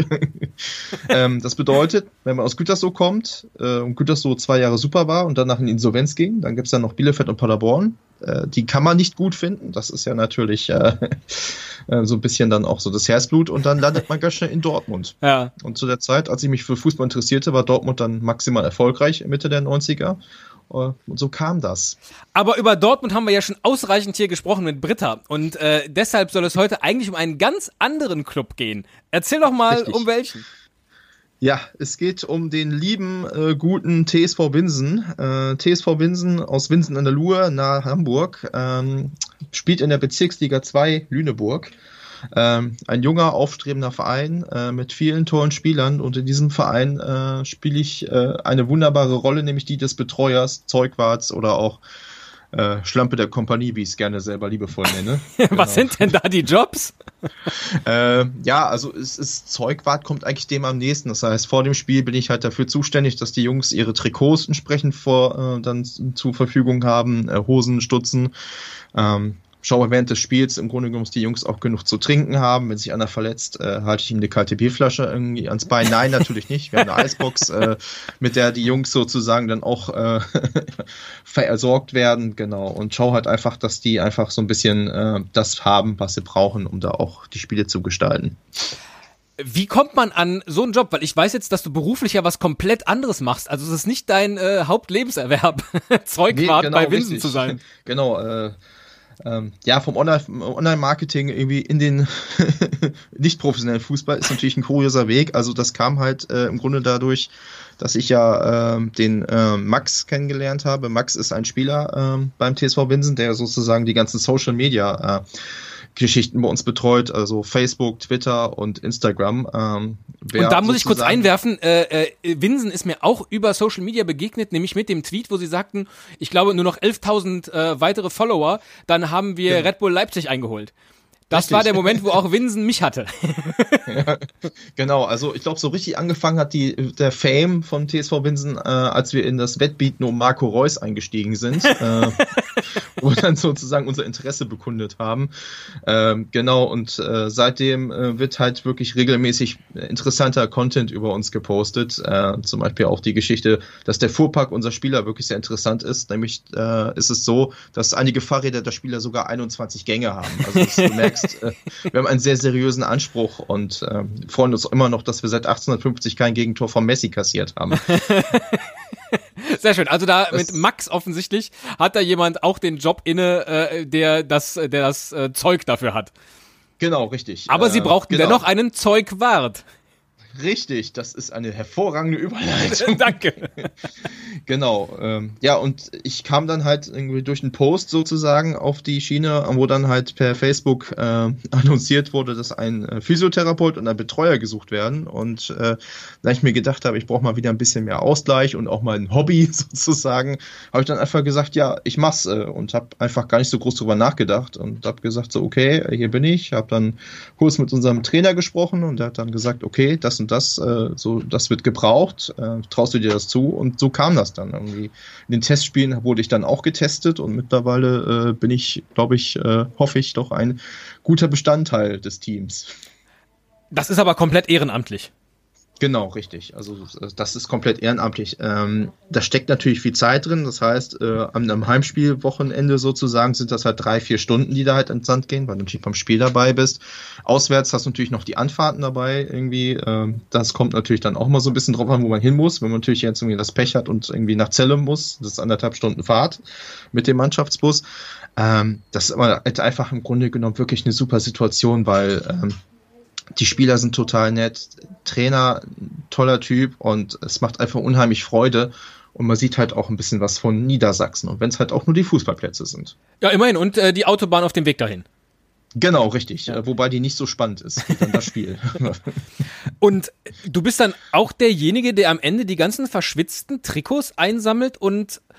ähm, das bedeutet, wenn man aus Gütersloh kommt äh, und Gütersloh zwei Jahre super war und danach in Insolvenz ging, dann gibt's dann noch Bielefeld und Paderborn. Äh, die kann man nicht gut finden. Das ist ja natürlich äh, äh, so ein bisschen dann auch so das Herzblut. Und dann landet man ganz schnell in Dortmund. Ja. Und zu der Zeit, als ich mich für Fußball interessierte, war Dortmund dann maximal erfolgreich Mitte der neunziger. Und so kam das. Aber über Dortmund haben wir ja schon ausreichend hier gesprochen mit Britta. Und äh, deshalb soll es heute eigentlich um einen ganz anderen Club gehen. Erzähl doch mal, Richtig. um welchen. Ja, es geht um den lieben, äh, guten T S V Winsen. Äh, T S V Winsen aus Winsen an der Luhe, nahe Hamburg, ähm, spielt in der Bezirksliga zwei Lüneburg. Ähm, ein junger, aufstrebender Verein äh, mit vielen tollen Spielern, und in diesem Verein äh, spiele ich äh, eine wunderbare Rolle, nämlich die des Betreuers, Zeugwarts oder auch äh, Schlampe der Kompanie, wie ich es gerne selber liebevoll nenne. Was Genau. sind denn da die Jobs? Äh, ja, also es ist Zeugwart, kommt eigentlich dem am nächsten. Das heißt, vor dem Spiel bin ich halt dafür zuständig, dass die Jungs ihre Trikots entsprechend vor äh, dann zur Verfügung haben, äh, Hosen, Stutzen. Ähm, schaue während des Spiels im Grunde genommen, dass die Jungs auch genug zu trinken haben. Wenn sich einer verletzt, äh, halte ich ihm eine kalte Bierflasche irgendwie ans Bein. Nein, natürlich nicht. Wir haben eine Eisbox, äh, mit der die Jungs sozusagen dann auch äh, versorgt werden. Genau. Und schaue halt einfach, dass die einfach so ein bisschen äh, das haben, was sie brauchen, um da auch die Spiele zu gestalten. Wie kommt man an so einen Job? Weil ich weiß jetzt, dass du beruflich ja was komplett anderes machst. Also es ist nicht dein äh, Hauptlebenserwerb, Zeugwart Nee, genau, bei Winsen richtig. zu sein. Genau, äh, ähm, ja, vom Online- Online-Marketing irgendwie in den nicht professionellen Fußball ist natürlich ein kurioser Weg. Also das kam halt äh, im Grunde dadurch, dass ich ja äh, den äh, Max kennengelernt habe. Max ist ein Spieler äh, beim T S V Winsen, der sozusagen die ganzen Social-Media äh, Geschichten bei uns betreut, also Facebook, Twitter und Instagram. Ähm, Und da muss ich kurz sozusagen- einwerfen, äh, äh, Winsen ist mir auch über Social Media begegnet, nämlich mit dem Tweet, wo sie sagten, ich glaube nur noch elftausend äh, weitere Follower, dann haben wir Genau. Red Bull Leipzig eingeholt. Das Richtig. war der Moment, wo auch Winsen mich hatte. Ja, genau, also ich glaube, so richtig angefangen hat die der Fame von T S V Winsen, äh, als wir in das Wettbieten um Marco Reus eingestiegen sind, äh, wo wir dann sozusagen unser Interesse bekundet haben. Ähm, genau, und äh, seitdem äh, wird halt wirklich regelmäßig interessanter Content über uns gepostet. Äh, zum Beispiel auch die Geschichte, dass der Fuhrpark unserer Spieler wirklich sehr interessant ist. Nämlich äh, ist es so, dass einige Fahrräder der Spieler sogar einundzwanzig Gänge haben. Also das, du merkst, äh, wir haben einen sehr seriösen Anspruch und äh, freuen uns immer noch, dass wir seit achtzehnhundertfünfzig kein Gegentor von Messi kassiert haben. Sehr schön. Also da Das- mit Max offensichtlich hat da jemand auch den Job inne, äh, der das, der das äh, Zeug dafür hat. Genau, richtig. Aber Äh, sie brauchten genau. dennoch einen Zeugwart. Richtig, das ist eine hervorragende Überleitung. Danke. Genau, ähm, ja, und ich kam dann halt irgendwie durch einen Post sozusagen auf die Schiene, wo dann halt per Facebook äh, annonciert wurde, dass ein äh, Physiotherapeut und ein Betreuer gesucht werden. Und äh, da ich mir gedacht habe, ich brauche mal wieder ein bisschen mehr Ausgleich und auch mal ein Hobby sozusagen, habe ich dann einfach gesagt, ja, ich mach's äh, und habe einfach gar nicht so groß drüber nachgedacht und habe gesagt, so okay, hier bin ich, habe dann kurz mit unserem Trainer gesprochen und der hat dann gesagt, okay, das und das, äh, so, das wird gebraucht, äh, traust du dir das zu? Und so kam das dann irgendwie. In den Testspielen wurde ich dann auch getestet und mittlerweile äh, bin ich, glaube ich, äh, hoffe ich, doch ein guter Bestandteil des Teams. Das ist aber komplett ehrenamtlich. Genau, richtig. Also das ist komplett ehrenamtlich. Ähm, da steckt natürlich viel Zeit drin. Das heißt, äh, am, am Heimspielwochenende sozusagen sind das halt drei, vier Stunden, die da halt ins Sand gehen, weil du natürlich beim Spiel dabei bist. Auswärts hast du natürlich noch die Anfahrten dabei irgendwie. Ähm, das kommt natürlich dann auch mal so ein bisschen drauf an, wo man hin muss. Wenn man natürlich jetzt irgendwie das Pech hat und irgendwie nach Celle muss, das ist anderthalb Stunden Fahrt mit dem Mannschaftsbus. Ähm, das ist aber halt einfach im Grunde genommen wirklich eine super Situation, weil ähm, die Spieler sind total nett, Trainer, toller Typ und es macht einfach unheimlich Freude und man sieht halt auch ein bisschen was von Niedersachsen und wenn es halt auch nur die Fußballplätze sind. Ja, immerhin. Und äh, die Autobahn auf dem Weg dahin. Genau, richtig, äh, wobei die nicht so spannend ist wie dann das Spiel. Und du bist dann auch derjenige, der am Ende die ganzen verschwitzten Trikots einsammelt und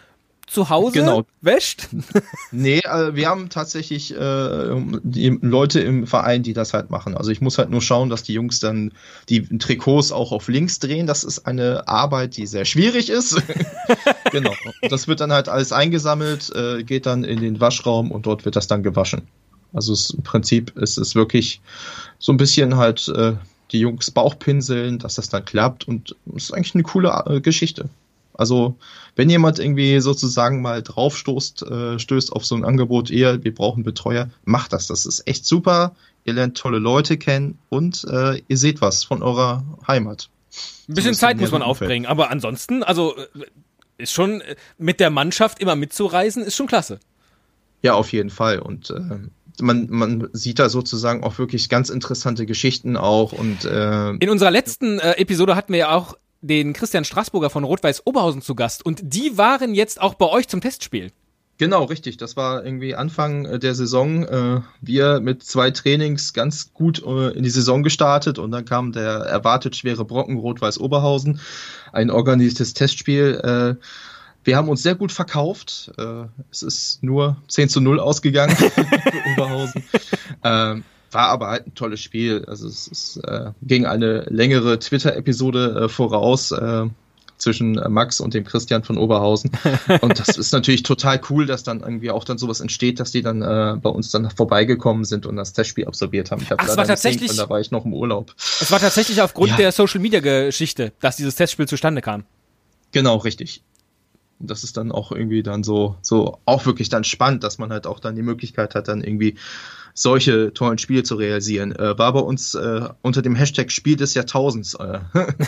zu Hause Genau. wäscht? Nee, äh, wir haben tatsächlich äh, die Leute im Verein, die das halt machen. Also ich muss halt nur schauen, dass die Jungs dann die Trikots auch auf links drehen. Das ist eine Arbeit, die sehr schwierig ist. Genau. Und das wird dann halt alles eingesammelt, äh, geht dann in den Waschraum und dort wird das dann gewaschen. Also es, im Prinzip ist es wirklich so ein bisschen halt äh, die Jungs Bauchpinseln, dass das dann klappt und es ist eigentlich eine coole äh, Geschichte. Also wenn jemand irgendwie sozusagen mal draufstoßt, äh, stößt auf so ein Angebot, eher, wir brauchen Betreuer, macht das. Das ist echt super. Ihr lernt tolle Leute kennen und äh, ihr seht was von eurer Heimat. Ein bisschen So Zeit muss man Umfeld. aufbringen, aber ansonsten, also ist schon mit der Mannschaft immer mitzureisen, ist schon klasse. Ja, auf jeden Fall. Und äh, man, man sieht da sozusagen auch wirklich ganz interessante Geschichten auch. Und äh, In unserer letzten äh, Episode hatten wir ja auch den Christian Straßburger von Rot-Weiß Oberhausen zu Gast und die waren jetzt auch bei euch zum Testspiel. Genau, richtig. Das war irgendwie Anfang der Saison. Äh, wir mit zwei Trainings ganz gut äh, in die Saison gestartet und dann kam der erwartet schwere Brocken Rot-Weiß Oberhausen, ein organisiertes Testspiel. Äh, wir haben uns sehr gut verkauft. Äh, es ist nur zehn zu null ausgegangen für Oberhausen. Äh, War aber halt ein tolles Spiel. Also es, es äh, ging eine längere Twitter-Episode äh, voraus äh, zwischen Max und dem Christian von Oberhausen. Und das ist natürlich total cool, dass dann irgendwie auch dann sowas entsteht, dass die dann äh, bei uns dann vorbeigekommen sind und das Testspiel absolviert haben. Ich hab Ach, es leider war nicht tatsächlich- sehen können, da war ich noch im Urlaub. Es war tatsächlich aufgrund Ja. der Social-Media-Geschichte, dass dieses Testspiel zustande kam. Genau, richtig. Und das ist dann auch irgendwie dann so, so auch wirklich dann spannend, dass man halt auch dann die Möglichkeit hat, dann irgendwie solche tollen Spiele zu realisieren. Äh, war bei uns äh, unter dem Hashtag Spiel des Jahrtausends. Äh,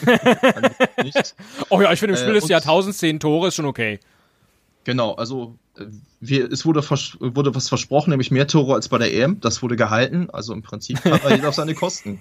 nicht. Oh ja, ich finde im Spiel Äh, des und- Jahrtausends zehn Tore ist schon okay. Genau, also äh, wir, es wurde, vers wurde was versprochen, nämlich mehr Tore als bei der E M. Das wurde gehalten. Also im Prinzip hat er jeder auf seine Kosten.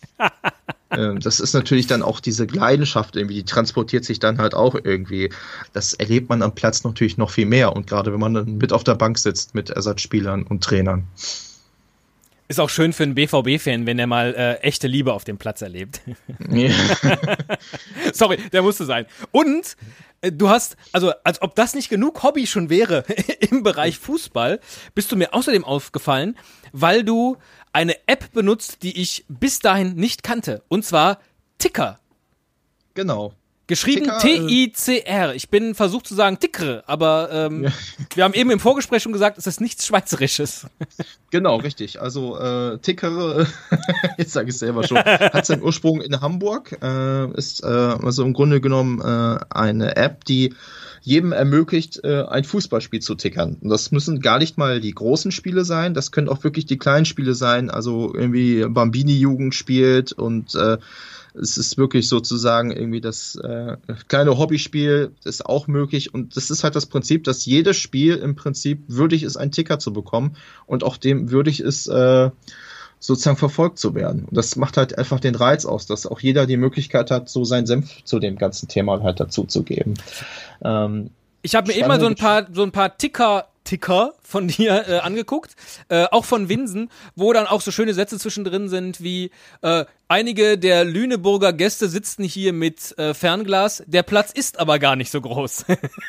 Ähm, das ist natürlich dann auch diese Leidenschaft irgendwie, die transportiert sich dann halt auch irgendwie. Das erlebt man am Platz natürlich noch viel mehr und gerade wenn man dann mit auf der Bank sitzt mit Ersatzspielern und Trainern. Ist auch schön für einen B V B-Fan, wenn er mal äh, echte Liebe auf dem Platz erlebt. Ja. Sorry, der musste sein. Und äh, du hast, also als ob das nicht genug Hobby schon wäre im Bereich Fußball, bist du mir außerdem aufgefallen, weil du eine App benutzt, die ich bis dahin nicht kannte. Und zwar Ticker. Genau. Geschrieben Ticker, T I C R. Ich bin versucht zu sagen Tickre, aber ähm, Ja. wir haben eben im Vorgespräch schon gesagt, es ist nichts Schweizerisches. Genau, richtig. Also äh, Ticker, jetzt sage ich es selber schon, hat seinen Ursprung in Hamburg, äh, ist äh, also im Grunde genommen äh, eine App, die jedem ermöglicht, äh, ein Fußballspiel zu tickern. Und das müssen gar nicht mal die großen Spiele sein, das können auch wirklich die kleinen Spiele sein, also irgendwie Bambini-Jugend spielt und äh, es ist wirklich sozusagen irgendwie das äh, kleine Hobbyspiel, ist auch möglich und das ist halt das Prinzip, dass jedes Spiel im Prinzip würdig ist, einen Ticker zu bekommen und auch dem würdig ist, äh, sozusagen verfolgt zu werden. Und das macht halt einfach den Reiz aus, dass auch jeder die Möglichkeit hat, so seinen Senf zu dem ganzen Thema halt dazu zu geben. Ähm, Ich habe mir eben mal so ein paar so ein paar Ticker Ticker von dir äh, angeguckt, äh, auch von Winsen, wo dann auch so schöne Sätze zwischendrin sind wie äh, einige der Lüneburger Gäste sitzen hier mit äh, Fernglas, der Platz ist aber gar nicht so groß.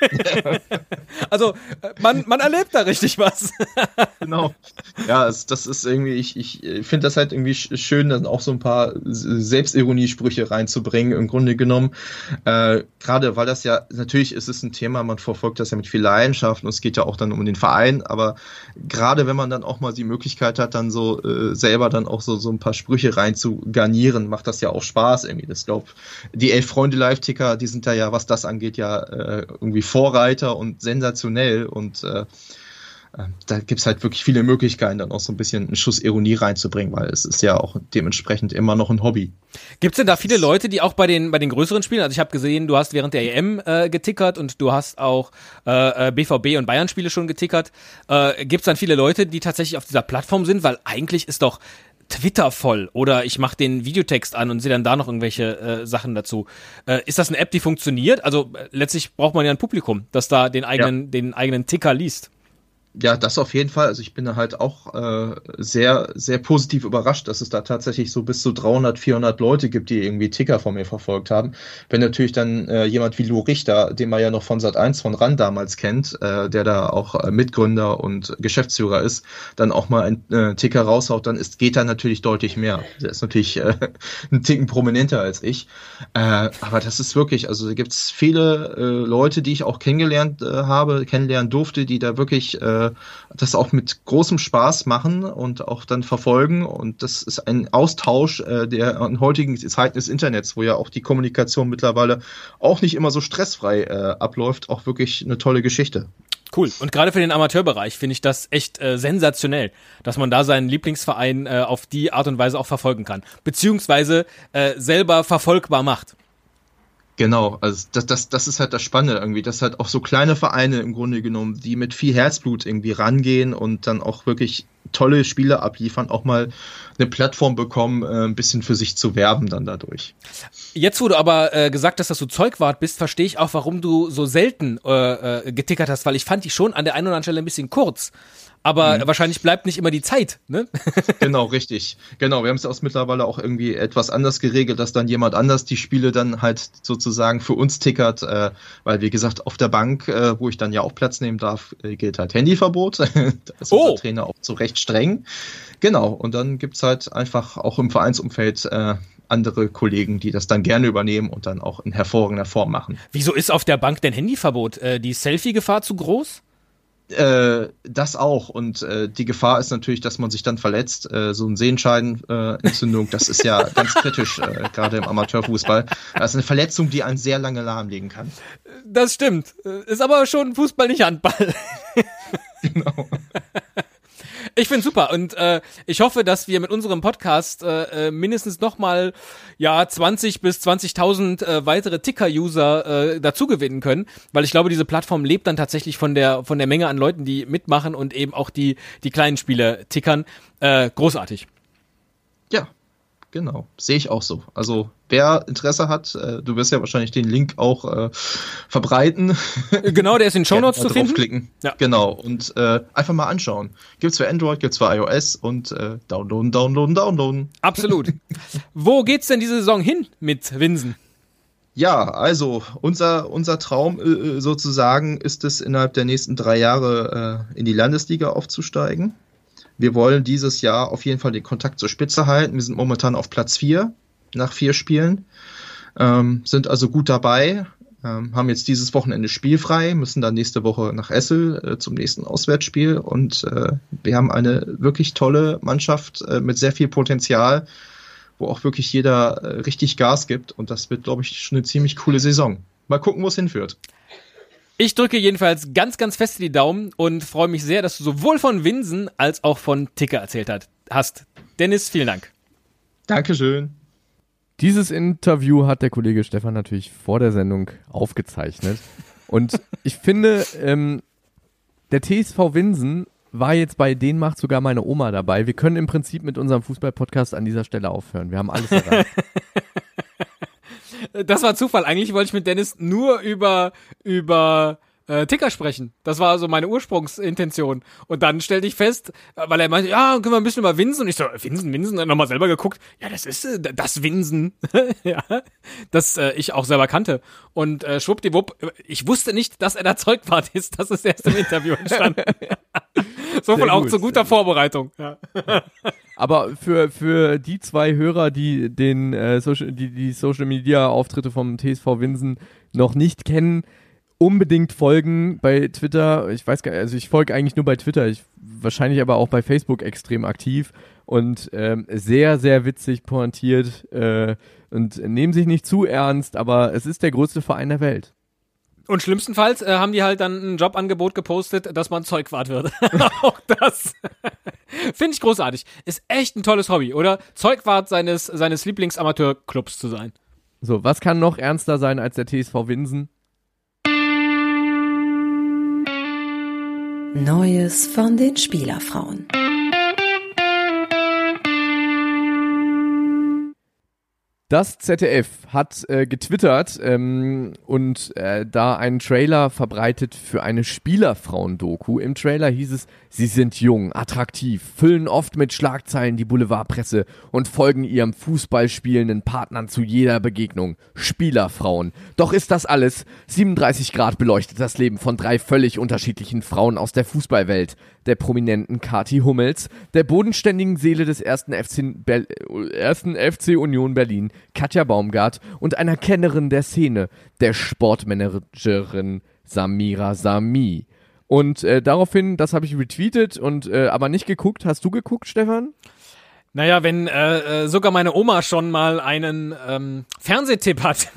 Also äh, man man erlebt da richtig was. Genau. Ja, es, das ist irgendwie, ich, ich finde das halt irgendwie sch- schön, dann auch so ein paar Selbstironie-Sprüche reinzubringen, im Grunde genommen. Äh, Gerade weil das ja, natürlich ist es ein Thema, man verfolgt das ja mit viel Leidenschaft und es geht ja auch dann um den Verein, aber gerade wenn man dann auch mal die Möglichkeit hat, dann so äh, selber dann auch so, so ein paar Sprüche rein zu garnieren, macht das ja auch Spaß irgendwie. Das glaub, die Elf Freunde Live-Ticker, die sind da ja, was das angeht, ja äh, irgendwie Vorreiter und sensationell und äh, da gibt's halt wirklich viele Möglichkeiten, dann auch so ein bisschen einen Schuss Ironie reinzubringen, weil es ist ja auch dementsprechend immer noch ein Hobby. Gibt's denn da viele Leute, die auch bei den bei den größeren Spielen, also ich habe gesehen, du hast während der E M äh, getickert und du hast auch äh, B V B und Bayern-Spiele schon getickert. Äh, gibt's dann viele Leute, die tatsächlich auf dieser Plattform sind, weil eigentlich ist doch Twitter voll oder ich mache den Videotext an und sehe dann da noch irgendwelche äh, Sachen dazu. Äh, ist das eine App, die funktioniert? Also äh, letztlich braucht man ja ein Publikum, das da den eigenen den eigenen Ticker liest. Ja, das auf jeden Fall. Also ich bin da halt auch äh, sehr, sehr positiv überrascht, dass es da tatsächlich so bis zu dreihundert, vierhundert Leute gibt, die irgendwie Ticker von mir verfolgt haben. Wenn natürlich dann äh, jemand wie Lou Richter, den man ja noch von Sat eins von R A N damals kennt, äh, der da auch äh, Mitgründer und Geschäftsführer ist, dann auch mal einen äh, Ticker raushaut, dann ist, geht da natürlich deutlich mehr. Der ist natürlich äh, ein Ticken prominenter als ich. Äh, aber das ist wirklich, also da gibt's viele äh, Leute, die ich auch kennengelernt äh, habe, kennenlernen durfte, die da wirklich äh, das auch mit großem Spaß machen und auch dann verfolgen. Und das ist ein Austausch, äh, der in heutigen Zeiten des Internets, wo ja auch die Kommunikation mittlerweile auch nicht immer so stressfrei äh, abläuft, auch wirklich eine tolle Geschichte. Cool. Und gerade für den Amateurbereich finde ich das echt äh, sensationell, dass man da seinen Lieblingsverein äh, auf die Art und Weise auch verfolgen kann. Beziehungsweise äh, selber verfolgbar macht. Genau, also das, das, das ist halt das Spannende irgendwie, dass halt auch so kleine Vereine im Grunde genommen, die mit viel Herzblut irgendwie rangehen und dann auch wirklich tolle Spiele abliefern, auch mal eine Plattform bekommen, äh, ein bisschen für sich zu werben dann dadurch. Jetzt, wo du aber äh, gesagt hast, dass du Zeugwart bist, verstehe ich auch, warum du so selten äh, äh, getickert hast, weil ich fand dich schon an der einen oder anderen Stelle ein bisschen kurz. Aber mhm. wahrscheinlich bleibt nicht immer die Zeit, ne? Genau, richtig. Genau, wir haben es auch mittlerweile auch irgendwie etwas anders geregelt, dass dann jemand anders die Spiele dann halt sozusagen für uns tickert, äh, weil wie gesagt, auf der Bank, äh, wo ich dann ja auch Platz nehmen darf, äh, gilt halt Handyverbot. Da ist oh. unser Trainer auch so recht streng. Genau, und dann gibt's halt einfach auch im Vereinsumfeld äh, andere Kollegen, die das dann gerne übernehmen und dann auch in hervorragender Form machen. Wieso ist auf der Bank denn Handyverbot? Äh, die Selfie-Gefahr zu groß? Äh, das auch und äh, die Gefahr ist natürlich, dass man sich dann verletzt. Äh, so eine Sehenscheidenentzündung, äh, das ist ja ganz kritisch, äh, gerade im Amateurfußball. Das ist eine Verletzung, die einen sehr lange lahmlegen kann. Das stimmt. Ist aber schon Fußball, nicht Handball. Genau. Ich find's super und äh, ich hoffe, dass wir mit unserem Podcast äh, mindestens nochmal ja zwanzig bis zwanzigtausend äh, weitere Ticker-User äh, dazu gewinnen können, weil ich glaube, diese Plattform lebt dann tatsächlich von der von der Menge an Leuten, die mitmachen und eben auch die die kleinen Spiele tickern. Äh, großartig. Ja, genau. Sehe ich auch so. Also wer Interesse hat, äh, du wirst ja wahrscheinlich den Link auch äh, verbreiten. Genau, der ist in den Shownotes zu finden. Draufklicken. Ja. Genau, und äh, einfach mal anschauen. Gibt's für Android, gibt's für iOS und äh, downloaden, downloaden, downloaden. Absolut. Wo geht's denn diese Saison hin mit Winsen? Ja, also unser unser Traum äh, sozusagen ist es, innerhalb der nächsten drei Jahre äh, in die Landesliga aufzusteigen. Wir wollen dieses Jahr auf jeden Fall den Kontakt zur Spitze halten. Wir sind momentan auf Platz vier nach vier Spielen, ähm, sind also gut dabei, ähm, haben jetzt dieses Wochenende spielfrei, müssen dann nächste Woche nach Essel äh, zum nächsten Auswärtsspiel und äh, wir haben eine wirklich tolle Mannschaft äh, mit sehr viel Potenzial, wo auch wirklich jeder äh, richtig Gas gibt und das wird, glaube ich, schon eine ziemlich coole Saison. Mal gucken, wo es hinführt. Ich drücke jedenfalls ganz, ganz fest die Daumen und freue mich sehr, dass du sowohl von Winsen als auch von Ticker erzählt hast. Dennis, vielen Dank. Dankeschön. Dieses Interview hat der Kollege Stefan natürlich vor der Sendung aufgezeichnet. Und ich finde, ähm, der T S V Winsen war jetzt bei Den macht sogar meine Oma dabei. Wir können im Prinzip mit unserem Fußball-Podcast an dieser Stelle aufhören. Wir haben alles erreicht. Das war Zufall. Eigentlich wollte ich mit Dennis nur über, über äh, Ticker sprechen. Das war so meine Ursprungsintention. Und dann stellte ich fest, weil er meinte, ja, können wir ein bisschen über Winsen? Und ich so, Winsen, Winsen? Dann nochmal selber geguckt. Ja, das ist äh, das Winsen. Ja, das äh, ich auch selber kannte. Und äh, schwuppdiwupp, ich wusste nicht, dass er da Zeugwart ist. Das ist erst im Interview entstanden. So viel auch zu guter Vorbereitung. Ja. Aber für, für die zwei Hörer, die den äh, Social, die, die Social Media Auftritte vom T S V Winsen noch nicht kennen, unbedingt folgen bei Twitter. Ich weiß gar nicht, also ich folge eigentlich nur bei Twitter, ich wahrscheinlich aber auch bei Facebook extrem aktiv und ähm, sehr, sehr witzig pointiert äh, und nehmen sich nicht zu ernst, aber es ist der größte Verein der Welt. Und schlimmstenfalls äh, haben die halt dann ein Jobangebot gepostet, dass man Zeugwart wird. Auch das finde ich großartig. Ist echt ein tolles Hobby, oder? Zeugwart seines, seines Lieblingsamateurclubs zu sein. So, was kann noch ernster sein als der T S V Winsen? Neues von den Spielerfrauen. Das Z D F hat äh, getwittert ähm, und äh, da einen Trailer verbreitet für eine Spielerfrauen-Doku. Im Trailer hieß es, sie sind jung, attraktiv, füllen oft mit Schlagzeilen die Boulevardpresse und folgen ihrem fußballspielenden Partnern zu jeder Begegnung. Spielerfrauen. Doch ist das alles? siebenunddreißig Grad beleuchtet das Leben von drei völlig unterschiedlichen Frauen aus der Fußballwelt. Der prominenten Kathi Hummels, der bodenständigen Seele des ersten F C, Be- ersten F C Union Berlin, Katja Baumgart und einer Kennerin der Szene, der Sportmanagerin Samira Sami. Und äh, daraufhin, das habe ich retweetet und äh, aber nicht geguckt. Hast du geguckt, Stefan? Naja, wenn äh, sogar meine Oma schon mal einen ähm, Fernsehtipp hat,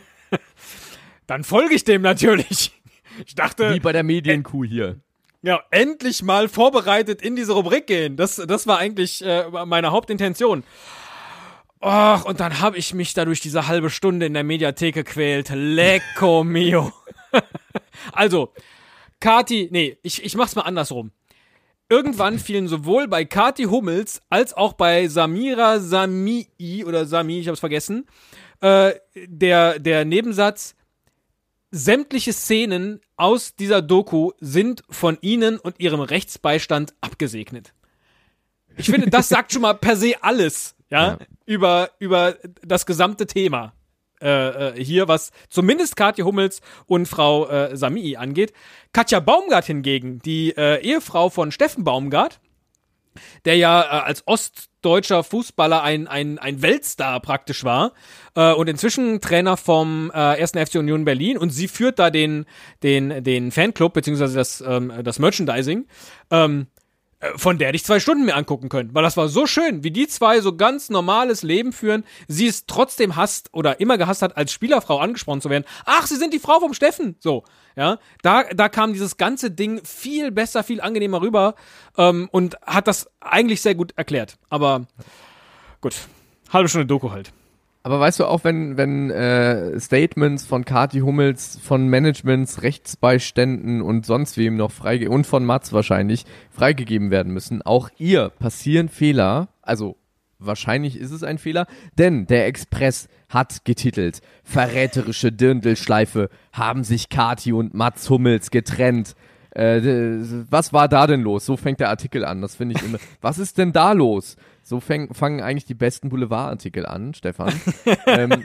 dann folge ich dem natürlich. Ich dachte... Wie bei der Medienkuh hier. Ja, endlich mal vorbereitet in diese Rubrik gehen. Das, das war eigentlich äh, meine Hauptintention. Och, und dann habe ich mich da durch diese halbe Stunde in der Mediathek gequält. Lecco mio. Also, Kathi, nee, ich, ich mach's mal andersrum. Irgendwann fielen sowohl bei Kathi Hummels als auch bei Samira Sami oder Sami, ich hab's vergessen, äh, der, der Nebensatz, sämtliche Szenen aus dieser Doku sind von ihnen und ihrem Rechtsbeistand abgesegnet. Ich finde, das sagt schon mal per se alles, ja, ja. über über das gesamte Thema äh, äh, hier, was zumindest Kathi Hummels und Frau äh, Sami angeht. Katja Baumgart hingegen, die äh, Ehefrau von Steffen Baumgart, der ja äh, als ostdeutscher Fußballer ein, ein, ein Weltstar praktisch war äh, und inzwischen Trainer vom äh, ersten F C Union Berlin, und sie führt da den, den, den Fanclub beziehungsweise das, ähm, das Merchandising, ähm, von der hätte ich zwei Stunden mir angucken können, weil das war so schön, wie die zwei so ganz normales Leben führen, sie es trotzdem hasst oder immer gehasst hat, als Spielerfrau angesprochen zu werden. Ach, sie sind die Frau vom Steffen, so, ja, da, da kam dieses ganze Ding viel besser, viel angenehmer rüber ähm, und hat das eigentlich sehr gut erklärt, aber gut, halbe Stunde Doku halt. Aber weißt du auch, wenn, wenn äh, Statements von Kathi Hummels, von Managements, Rechtsbeiständen und sonst wem noch freigegeben, und von Mats wahrscheinlich, freigegeben werden müssen, auch ihr passieren Fehler, also wahrscheinlich ist es ein Fehler, denn der Express hat getitelt, verräterische Dirndlschleife, haben sich Kathi und Mats Hummels getrennt. Äh, was war da denn los? So fängt der Artikel an, das finde ich immer. Was ist denn da los? So fäng, fangen eigentlich die besten Boulevardartikel an, Stefan. ähm,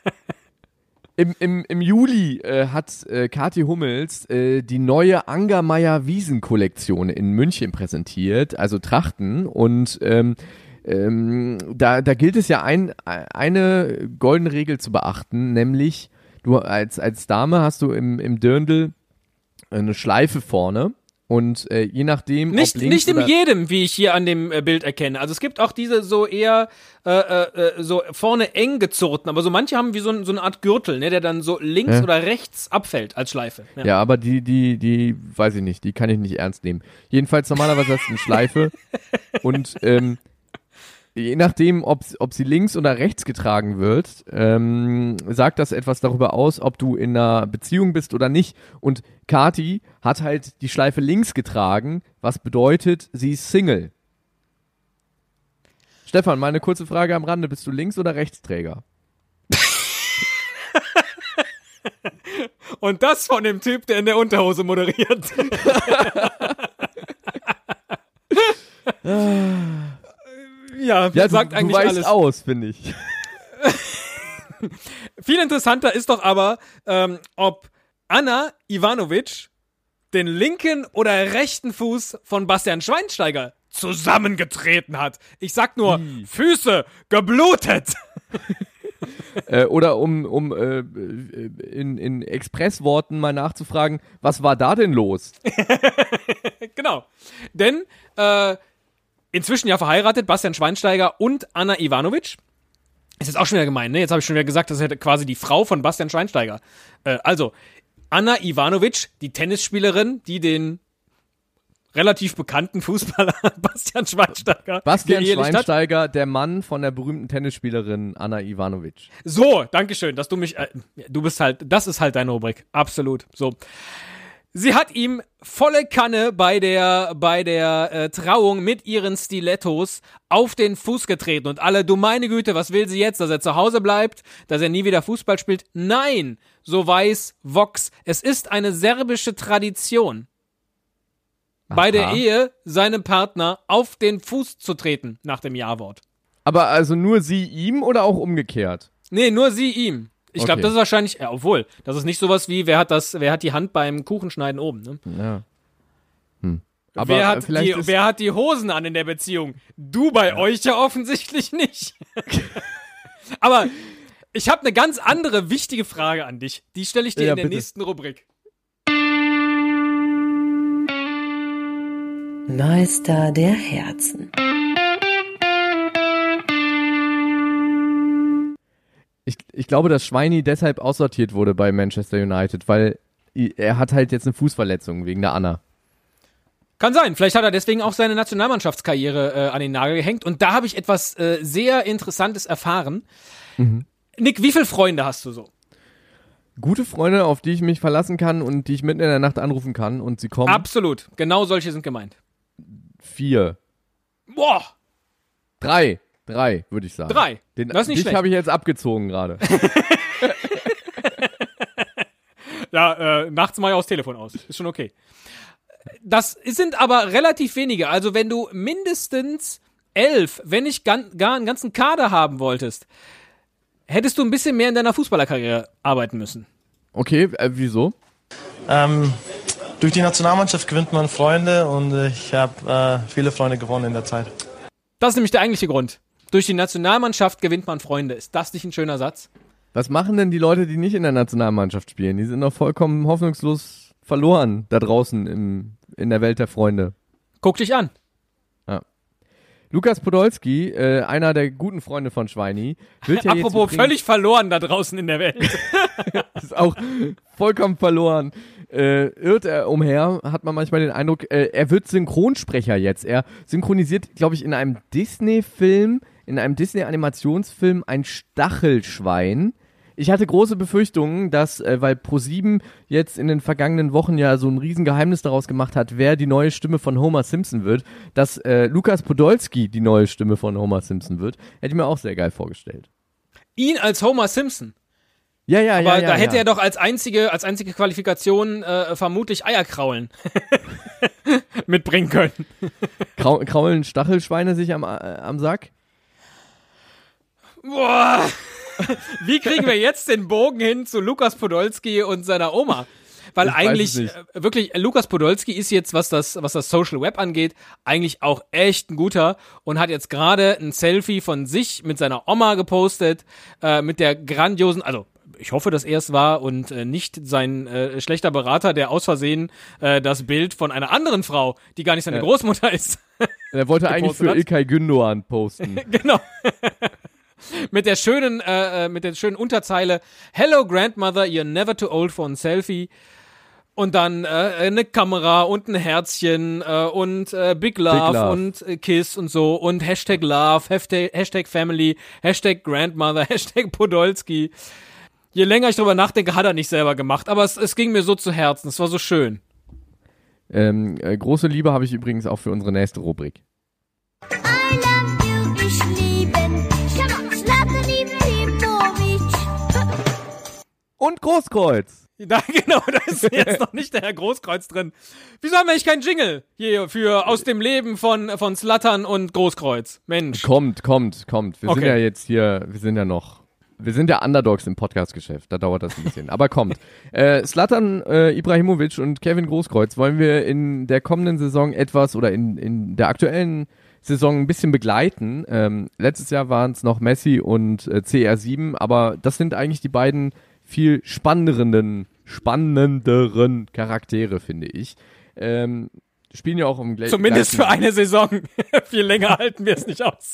im, im, Im Juli äh, hat äh, Kathi Hummels äh, die neue Angermeier-Wiesen-Kollektion in München präsentiert, also Trachten. Und ähm, ähm, da, da gilt es ja ein, eine goldene Regel zu beachten, nämlich du als, als Dame hast du im, im Dirndl eine Schleife vorne. Und äh, je nachdem, nicht, ob links nicht in oder jedem, wie ich hier an dem äh, Bild erkenne. Also es gibt auch diese so eher äh, äh, so vorne eng gezurrten, aber so manche haben wie so, ein, so eine Art Gürtel, ne, der dann so links ja. oder rechts abfällt als Schleife. Ja, ja, aber die, die, die, weiß ich nicht, die kann ich nicht ernst nehmen. Jedenfalls normalerweise hast du eine Schleife und ähm, je nachdem, ob, ob sie links oder rechts getragen wird, ähm, sagt das etwas darüber aus, ob du in einer Beziehung bist oder nicht. Und Kathi hat halt die Schleife links getragen, was bedeutet, sie ist Single. Stefan, mal eine kurze Frage am Rande. Bist du Links- oder Rechtsträger? Und das von dem Typ, der in der Unterhose moderiert. Ja, ja, sagt du, eigentlich du weißt alles aus, finde ich. Viel interessanter ist doch aber, ähm, ob Anna Ivanovic den linken oder rechten Fuß von Bastian Schweinsteiger zusammengetreten hat. Ich sag nur, hm. Füße geblutet. äh, oder um, um äh, in, in Expressworten mal nachzufragen, was war da denn los? Genau. Denn äh, inzwischen ja verheiratet, Bastian Schweinsteiger und Anna Ivanovic. Ist jetzt auch schon wieder gemein, ne? Jetzt habe ich schon wieder gesagt, das ist quasi die Frau von Bastian Schweinsteiger. Äh, also, Anna Ivanovic, die Tennisspielerin, die den relativ bekannten Fußballer Bastian Schweinsteiger Bastian Schweinsteiger, hat. Der Mann von der berühmten Tennisspielerin Anna Ivanovic. So, dankeschön, dass du mich, äh, du bist halt, das ist halt deine Rubrik, absolut, so. Sie hat ihm volle Kanne bei der, bei der äh, Trauung mit ihren Stilettos auf den Fuß getreten. Und alle, du meine Güte, was will sie jetzt? Dass er zu Hause bleibt? Dass er nie wieder Fußball spielt? Nein, so weiß Vox. Es ist eine serbische Tradition, Aha. bei der Ehe seinem Partner auf den Fuß zu treten, nach dem Ja-Wort. Aber also nur sie ihm oder auch umgekehrt? Nee, nur sie ihm. Ich glaube, Okay. das ist wahrscheinlich, ja, obwohl, das ist nicht sowas wie, wer hat das, wer hat die Hand beim Kuchenschneiden oben, ne? Ja. Hm. Aber wer, hat vielleicht die, ist wer hat die Hosen an in der Beziehung? Du bei ja. euch ja offensichtlich nicht. Aber ich habe eine ganz andere wichtige Frage an dich. Die stelle ich dir ja, in der bitte. nächsten Rubrik. Meister der Herzen. Ich, ich glaube, dass Schweini deshalb aussortiert wurde bei Manchester United, weil er hat halt jetzt eine Fußverletzung wegen der Anna. Kann sein. Vielleicht hat er deswegen auch seine Nationalmannschaftskarriere äh, an den Nagel gehängt. Und da habe ich etwas äh, sehr Interessantes erfahren. Mhm. Nick, wie viele Freunde hast du so? Gute Freunde, auf die ich mich verlassen kann und die ich mitten in der Nacht anrufen kann und sie kommen. Absolut. Genau solche sind gemeint. Vier. Boah. Drei. Drei, würde ich sagen. Drei. Den, das ist nicht dich schlecht. habe ich jetzt abgezogen gerade. ja, äh, nachts mache ich auch das Telefon aus. Ist schon okay. Das sind aber relativ wenige. Also wenn du mindestens elf, wenn nicht gar, gar einen ganzen Kader haben wolltest, hättest du ein bisschen mehr in deiner Fußballerkarriere arbeiten müssen. Okay, äh, wieso? Ähm, durch die Nationalmannschaft gewinnt man Freunde und ich habe äh, viele Freunde gewonnen in der Zeit. Das ist nämlich der eigentliche Grund. Durch die Nationalmannschaft gewinnt man Freunde. Ist das nicht ein schöner Satz? Was machen denn die Leute, die nicht in der Nationalmannschaft spielen? Die sind doch vollkommen hoffnungslos verloren da draußen im, in der Welt der Freunde. Guck dich an. Ja. Lukas Podolski, äh, einer der guten Freunde von Schweini, wird ja Apropos jetzt völlig verloren da draußen in der Welt. ist auch vollkommen verloren. Äh, irrt er umher, hat man manchmal den Eindruck, äh, er wird Synchronsprecher jetzt. Er synchronisiert, glaube ich, in einem Disney-Film, in einem Disney-Animationsfilm ein Stachelschwein. Ich hatte große Befürchtungen, dass, äh, weil ProSieben jetzt in den vergangenen Wochen ja so ein Riesengeheimnis daraus gemacht hat, wer die neue Stimme von Homer Simpson wird, dass äh, Lukas Podolski die neue Stimme von Homer Simpson wird. Hätte ich mir auch sehr geil vorgestellt. Ihn als Homer Simpson? Ja, ja, Aber ja. Aber da ja, hätte ja. er doch als einzige, als einzige Qualifikation äh, vermutlich Eierkraulen mitbringen können. Krau- kraulen Stachelschweine sich am, äh, am Sack? Boah. Wie kriegen wir jetzt den Bogen hin zu Lukas Podolski und seiner Oma? Weil ich eigentlich, äh, wirklich, Lukas Podolski ist jetzt, was das, was das Social Web angeht, eigentlich auch echt ein guter und hat jetzt gerade ein Selfie von sich mit seiner Oma gepostet, äh, mit der grandiosen, also ich hoffe, dass er es war und äh, nicht sein äh, schlechter Berater, der aus Versehen äh, das Bild von einer anderen Frau, die gar nicht seine Ja. Großmutter ist. Er wollte eigentlich für hat. Ilkay Gündoğan posten. Genau. mit der schönen, äh, mit der schönen Unterzeile Hello Grandmother, you're never too old for a selfie. Und dann äh, eine Kamera und ein Herzchen äh, und äh, Big, Love Big Love und äh, Kiss und so und Hashtag Love, Hashtag, Hashtag Family, Hashtag Grandmother, Hashtag Podolski. Je länger ich drüber nachdenke, hat er nicht selber gemacht, aber es, es ging mir so zu Herzen, es war so schön. Ähm, äh, große Liebe habe ich übrigens auch für unsere nächste Rubrik. I love you, ich liebe Zlatan Ibrahimovic. Und Großkreuz. Da, genau, da ist jetzt noch nicht der Herr Großkreuz drin. Wieso haben wir eigentlich keinen Jingle hier für aus dem Leben von, von Zlatan und Großkreuz? Mensch. Kommt, kommt, kommt. Wir Okay. sind ja jetzt hier, wir sind ja noch, wir sind ja Underdogs im Podcast-Geschäft. Da dauert das ein bisschen. Aber kommt. Äh, Zlatan äh, Ibrahimovic und Kevin Großkreuz wollen wir in der kommenden Saison etwas oder in, in der aktuellen Saison ein bisschen begleiten. Ähm, letztes Jahr waren es noch Messi und äh, C R sieben, aber das sind eigentlich die beiden viel spannenderen, spannenderen Charaktere, finde ich. Ähm, spielen ja auch im gleichen. Zumindest für eine Saison. Viel länger halten wir es nicht aus.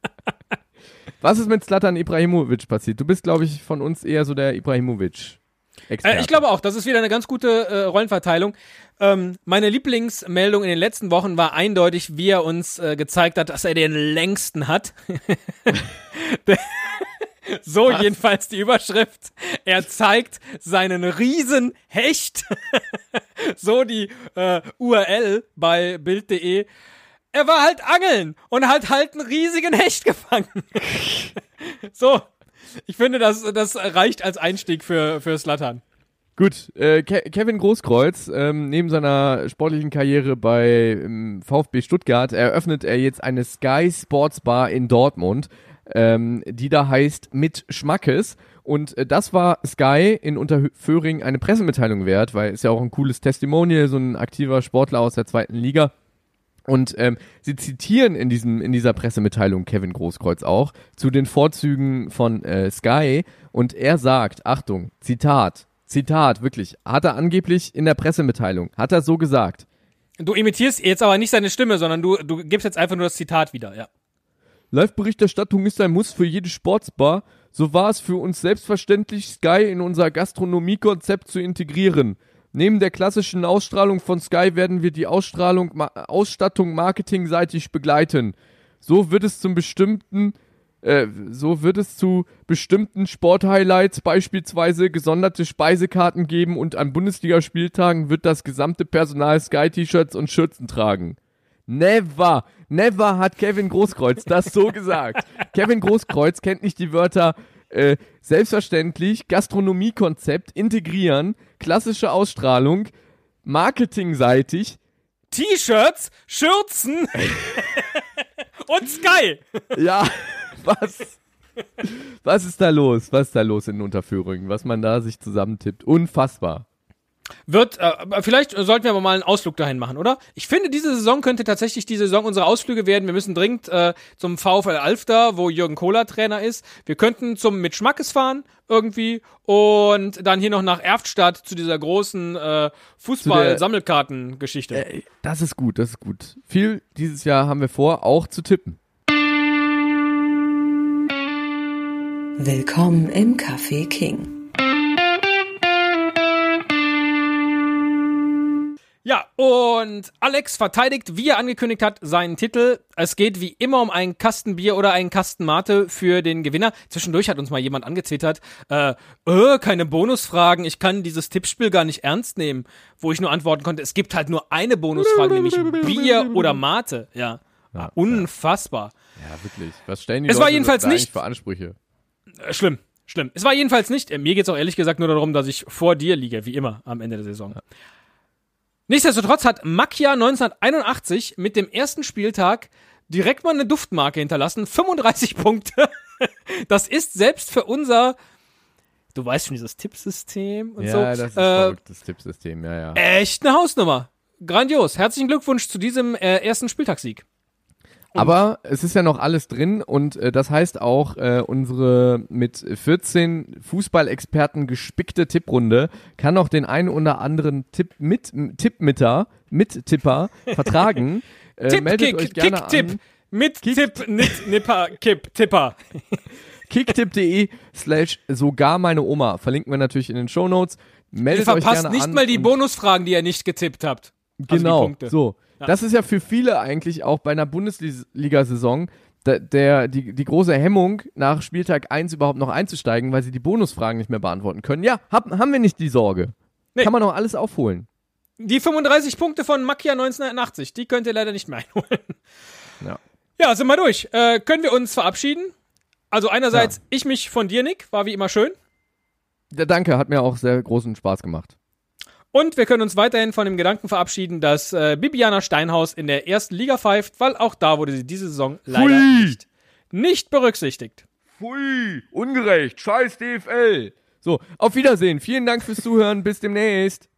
Was ist mit Zlatan Ibrahimovic passiert? Du bist, glaube ich, von uns eher so der Ibrahimovic-Experte. Äh, ich glaube auch, das ist wieder eine ganz gute äh, Rollenverteilung. Ähm, meine Lieblingsmeldung in den letzten Wochen war eindeutig, wie er uns äh, gezeigt hat, dass er den längsten hat. So Was? Jedenfalls die Überschrift. Er zeigt seinen riesen Hecht. So die äh, U R L bei Bild punkt de. Er war halt angeln und hat halt einen riesigen Hecht gefangen. So, ich finde, das, das reicht als Einstieg für, für Zlatan. Gut, äh, Ke- Kevin Großkreuz, ähm, neben seiner sportlichen Karriere bei ähm, VfB Stuttgart, eröffnet er jetzt eine Sky Sports Bar in Dortmund, ähm, die da heißt Mit Schmackes. Und äh, das war Sky in Unterföhring eine Pressemitteilung wert, weil ist ja auch ein cooles Testimonial, so ein aktiver Sportler aus der zweiten Liga. Und ähm, sie zitieren in diesem in dieser Pressemitteilung Kevin Großkreuz auch zu den Vorzügen von äh, Sky. Und er sagt, Achtung, Zitat, Zitat, wirklich, hat er angeblich in der Pressemitteilung, hat er so gesagt. Du imitierst jetzt aber nicht seine Stimme, sondern du, du gibst jetzt einfach nur das Zitat wieder, ja. Live-Berichterstattung ist ein Muss für jede Sportsbar. So war es für uns selbstverständlich, Sky in unser Gastronomiekonzept zu integrieren. Neben der klassischen Ausstrahlung von Sky werden wir die Ausstrahlung, Ma- Ausstattung marketingseitig begleiten. So wird es zum bestimmten Äh, so wird es zu bestimmten Sporthighlights beispielsweise gesonderte Speisekarten geben und an Bundesligaspieltagen wird das gesamte Personal Sky-T-Shirts und Schürzen tragen. Never, never hat Kevin Großkreuz das so gesagt. Kevin Großkreuz kennt nicht die Wörter äh, selbstverständlich, Gastronomiekonzept, integrieren, klassische Ausstrahlung, marketingseitig, T-Shirts, Schürzen und Sky. Ja. Was? Was ist da los? Was ist da los in Unterföhring? Was man da sich zusammentippt? Unfassbar. Wird, äh, vielleicht sollten wir aber mal einen Ausflug dahin machen, oder? Ich finde, diese Saison könnte tatsächlich die Saison unserer Ausflüge werden. Wir müssen dringend äh, zum VfL Alfter, wo Jürgen Kohler Trainer ist. Wir könnten zum Mit Schmackes fahren, irgendwie. Und dann hier noch nach Erftstadt zu dieser großen äh, Fußball-Sammelkarten-Geschichte. Äh, das ist gut, das ist gut. Viel dieses Jahr haben wir vor, auch zu tippen. Willkommen im Café King. Ja, und Alex verteidigt, wie er angekündigt hat, seinen Titel. Es geht wie immer um einen Kasten Bier oder einen Kasten Mate für den Gewinner. Zwischendurch hat uns mal jemand angetwittert, äh, äh, keine Bonusfragen, ich kann dieses Tippspiel gar nicht ernst nehmen. Wo ich nur antworten konnte, es gibt halt nur eine Bonusfrage, nämlich Bier oder Mate. Ja, ja unfassbar. Ja, wirklich. Was stellen die es Leute war jedenfalls da nicht für Ansprüche? Äh, schlimm, schlimm. Es war jedenfalls nicht, äh, mir geht's auch ehrlich gesagt nur darum, dass ich vor dir liege, wie immer, am Ende der Saison. Ja. Nichtsdestotrotz hat Macchia neunzehnhunderteinundachtzig mit dem ersten Spieltag direkt mal eine Duftmarke hinterlassen. fünfunddreißig Punkte. Das ist selbst für unser, du weißt schon, dieses Tippsystem und ja, so. Ja, das ist äh, ein verrücktes Tippsystem, ja, ja. Echt eine Hausnummer. Grandios. Herzlichen Glückwunsch zu diesem äh, ersten Spieltagssieg. Und aber es ist ja noch alles drin und äh, das heißt auch, äh, unsere mit vierzehn Fußballexperten gespickte Tipprunde kann noch den einen oder anderen Tipp mit Tippmitter, mit Tipper vertragen. Äh, Tipp, meldet Kick, euch gerne Kick, Tipp, an. mit Kick, Tipp, Nit, Nipper, Kipp, Tipper. Kicktipp.de slash sogar meine Oma. Verlinken wir natürlich in den Shownotes. Meldet Ihr euch verpasst gerne nicht an mal die Bonusfragen, die ihr nicht getippt habt. Genau, also so. Ja. Das ist ja für viele eigentlich auch bei einer Bundesliga-Saison der, der, die, die große Hemmung, nach Spieltag eins überhaupt noch einzusteigen, weil sie die Bonusfragen nicht mehr beantworten können. Ja, hab, haben wir nicht die Sorge. Nee. Kann man noch alles aufholen. Die fünfunddreißig Punkte von Macchia neunzehnhundertachtzig, die könnt ihr leider nicht mehr einholen. Ja, ja sind wir durch. Äh, können wir uns verabschieden? Also einerseits, ja. ich mich von dir, Nick, war wie immer schön. Ja, danke, hat mir auch sehr großen Spaß gemacht. Und wir können uns weiterhin von dem Gedanken verabschieden, dass äh, Bibiana Steinhaus in der ersten Liga pfeift, weil auch da wurde sie diese Saison leider nicht, nicht berücksichtigt. Pfui, ungerecht, scheiß D F L. So, auf Wiedersehen, vielen Dank fürs Zuhören, bis demnächst.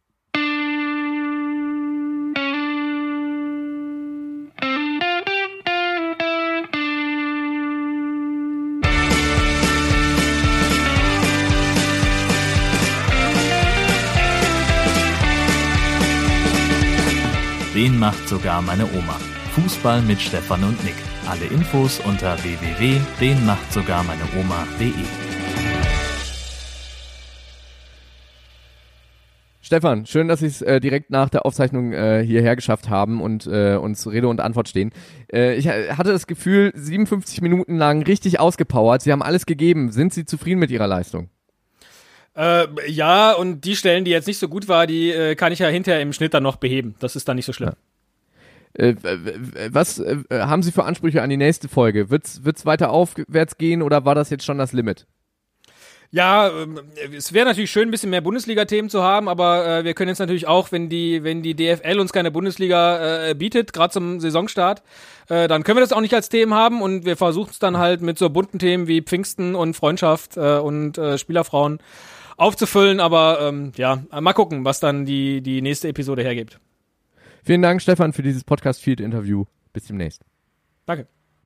Den macht sogar meine Oma. Fußball mit Stefan und Nick. Alle Infos unter w w w punkt den macht sogar meine Oma punkt de. Stefan, schön, dass Sie es äh, direkt nach der Aufzeichnung äh, hierher geschafft haben und äh, uns Rede und Antwort stehen. Äh, ich hatte das Gefühl, siebenundfünfzig Minuten lang richtig ausgepowert. Sie haben alles gegeben. Sind Sie zufrieden mit Ihrer Leistung? Äh, ja, und die Stellen, die jetzt nicht so gut war, die äh, kann ich ja hinterher im Schnitt dann noch beheben. Das ist dann nicht so schlimm. Ja. Äh, was äh, haben Sie für Ansprüche an die nächste Folge? Wird's, wird's weiter aufwärts gehen oder war das jetzt schon das Limit? Ja, ähm, es wäre natürlich schön, ein bisschen mehr Bundesliga-Themen zu haben, aber äh, wir können jetzt natürlich auch, wenn die wenn die D F L uns keine Bundesliga äh, bietet, gerade zum Saisonstart, äh, dann können wir das auch nicht als Themen haben und wir versuchen es dann halt mit so bunten Themen wie Pfingsten und Freundschaft äh, und äh, Spielerfrauen aufzufüllen, aber ähm, ja, mal gucken, was dann die die nächste Episode hergibt. Vielen Dank, Stefan, für dieses Podcast-Feed-Interview. Bis demnächst. Danke.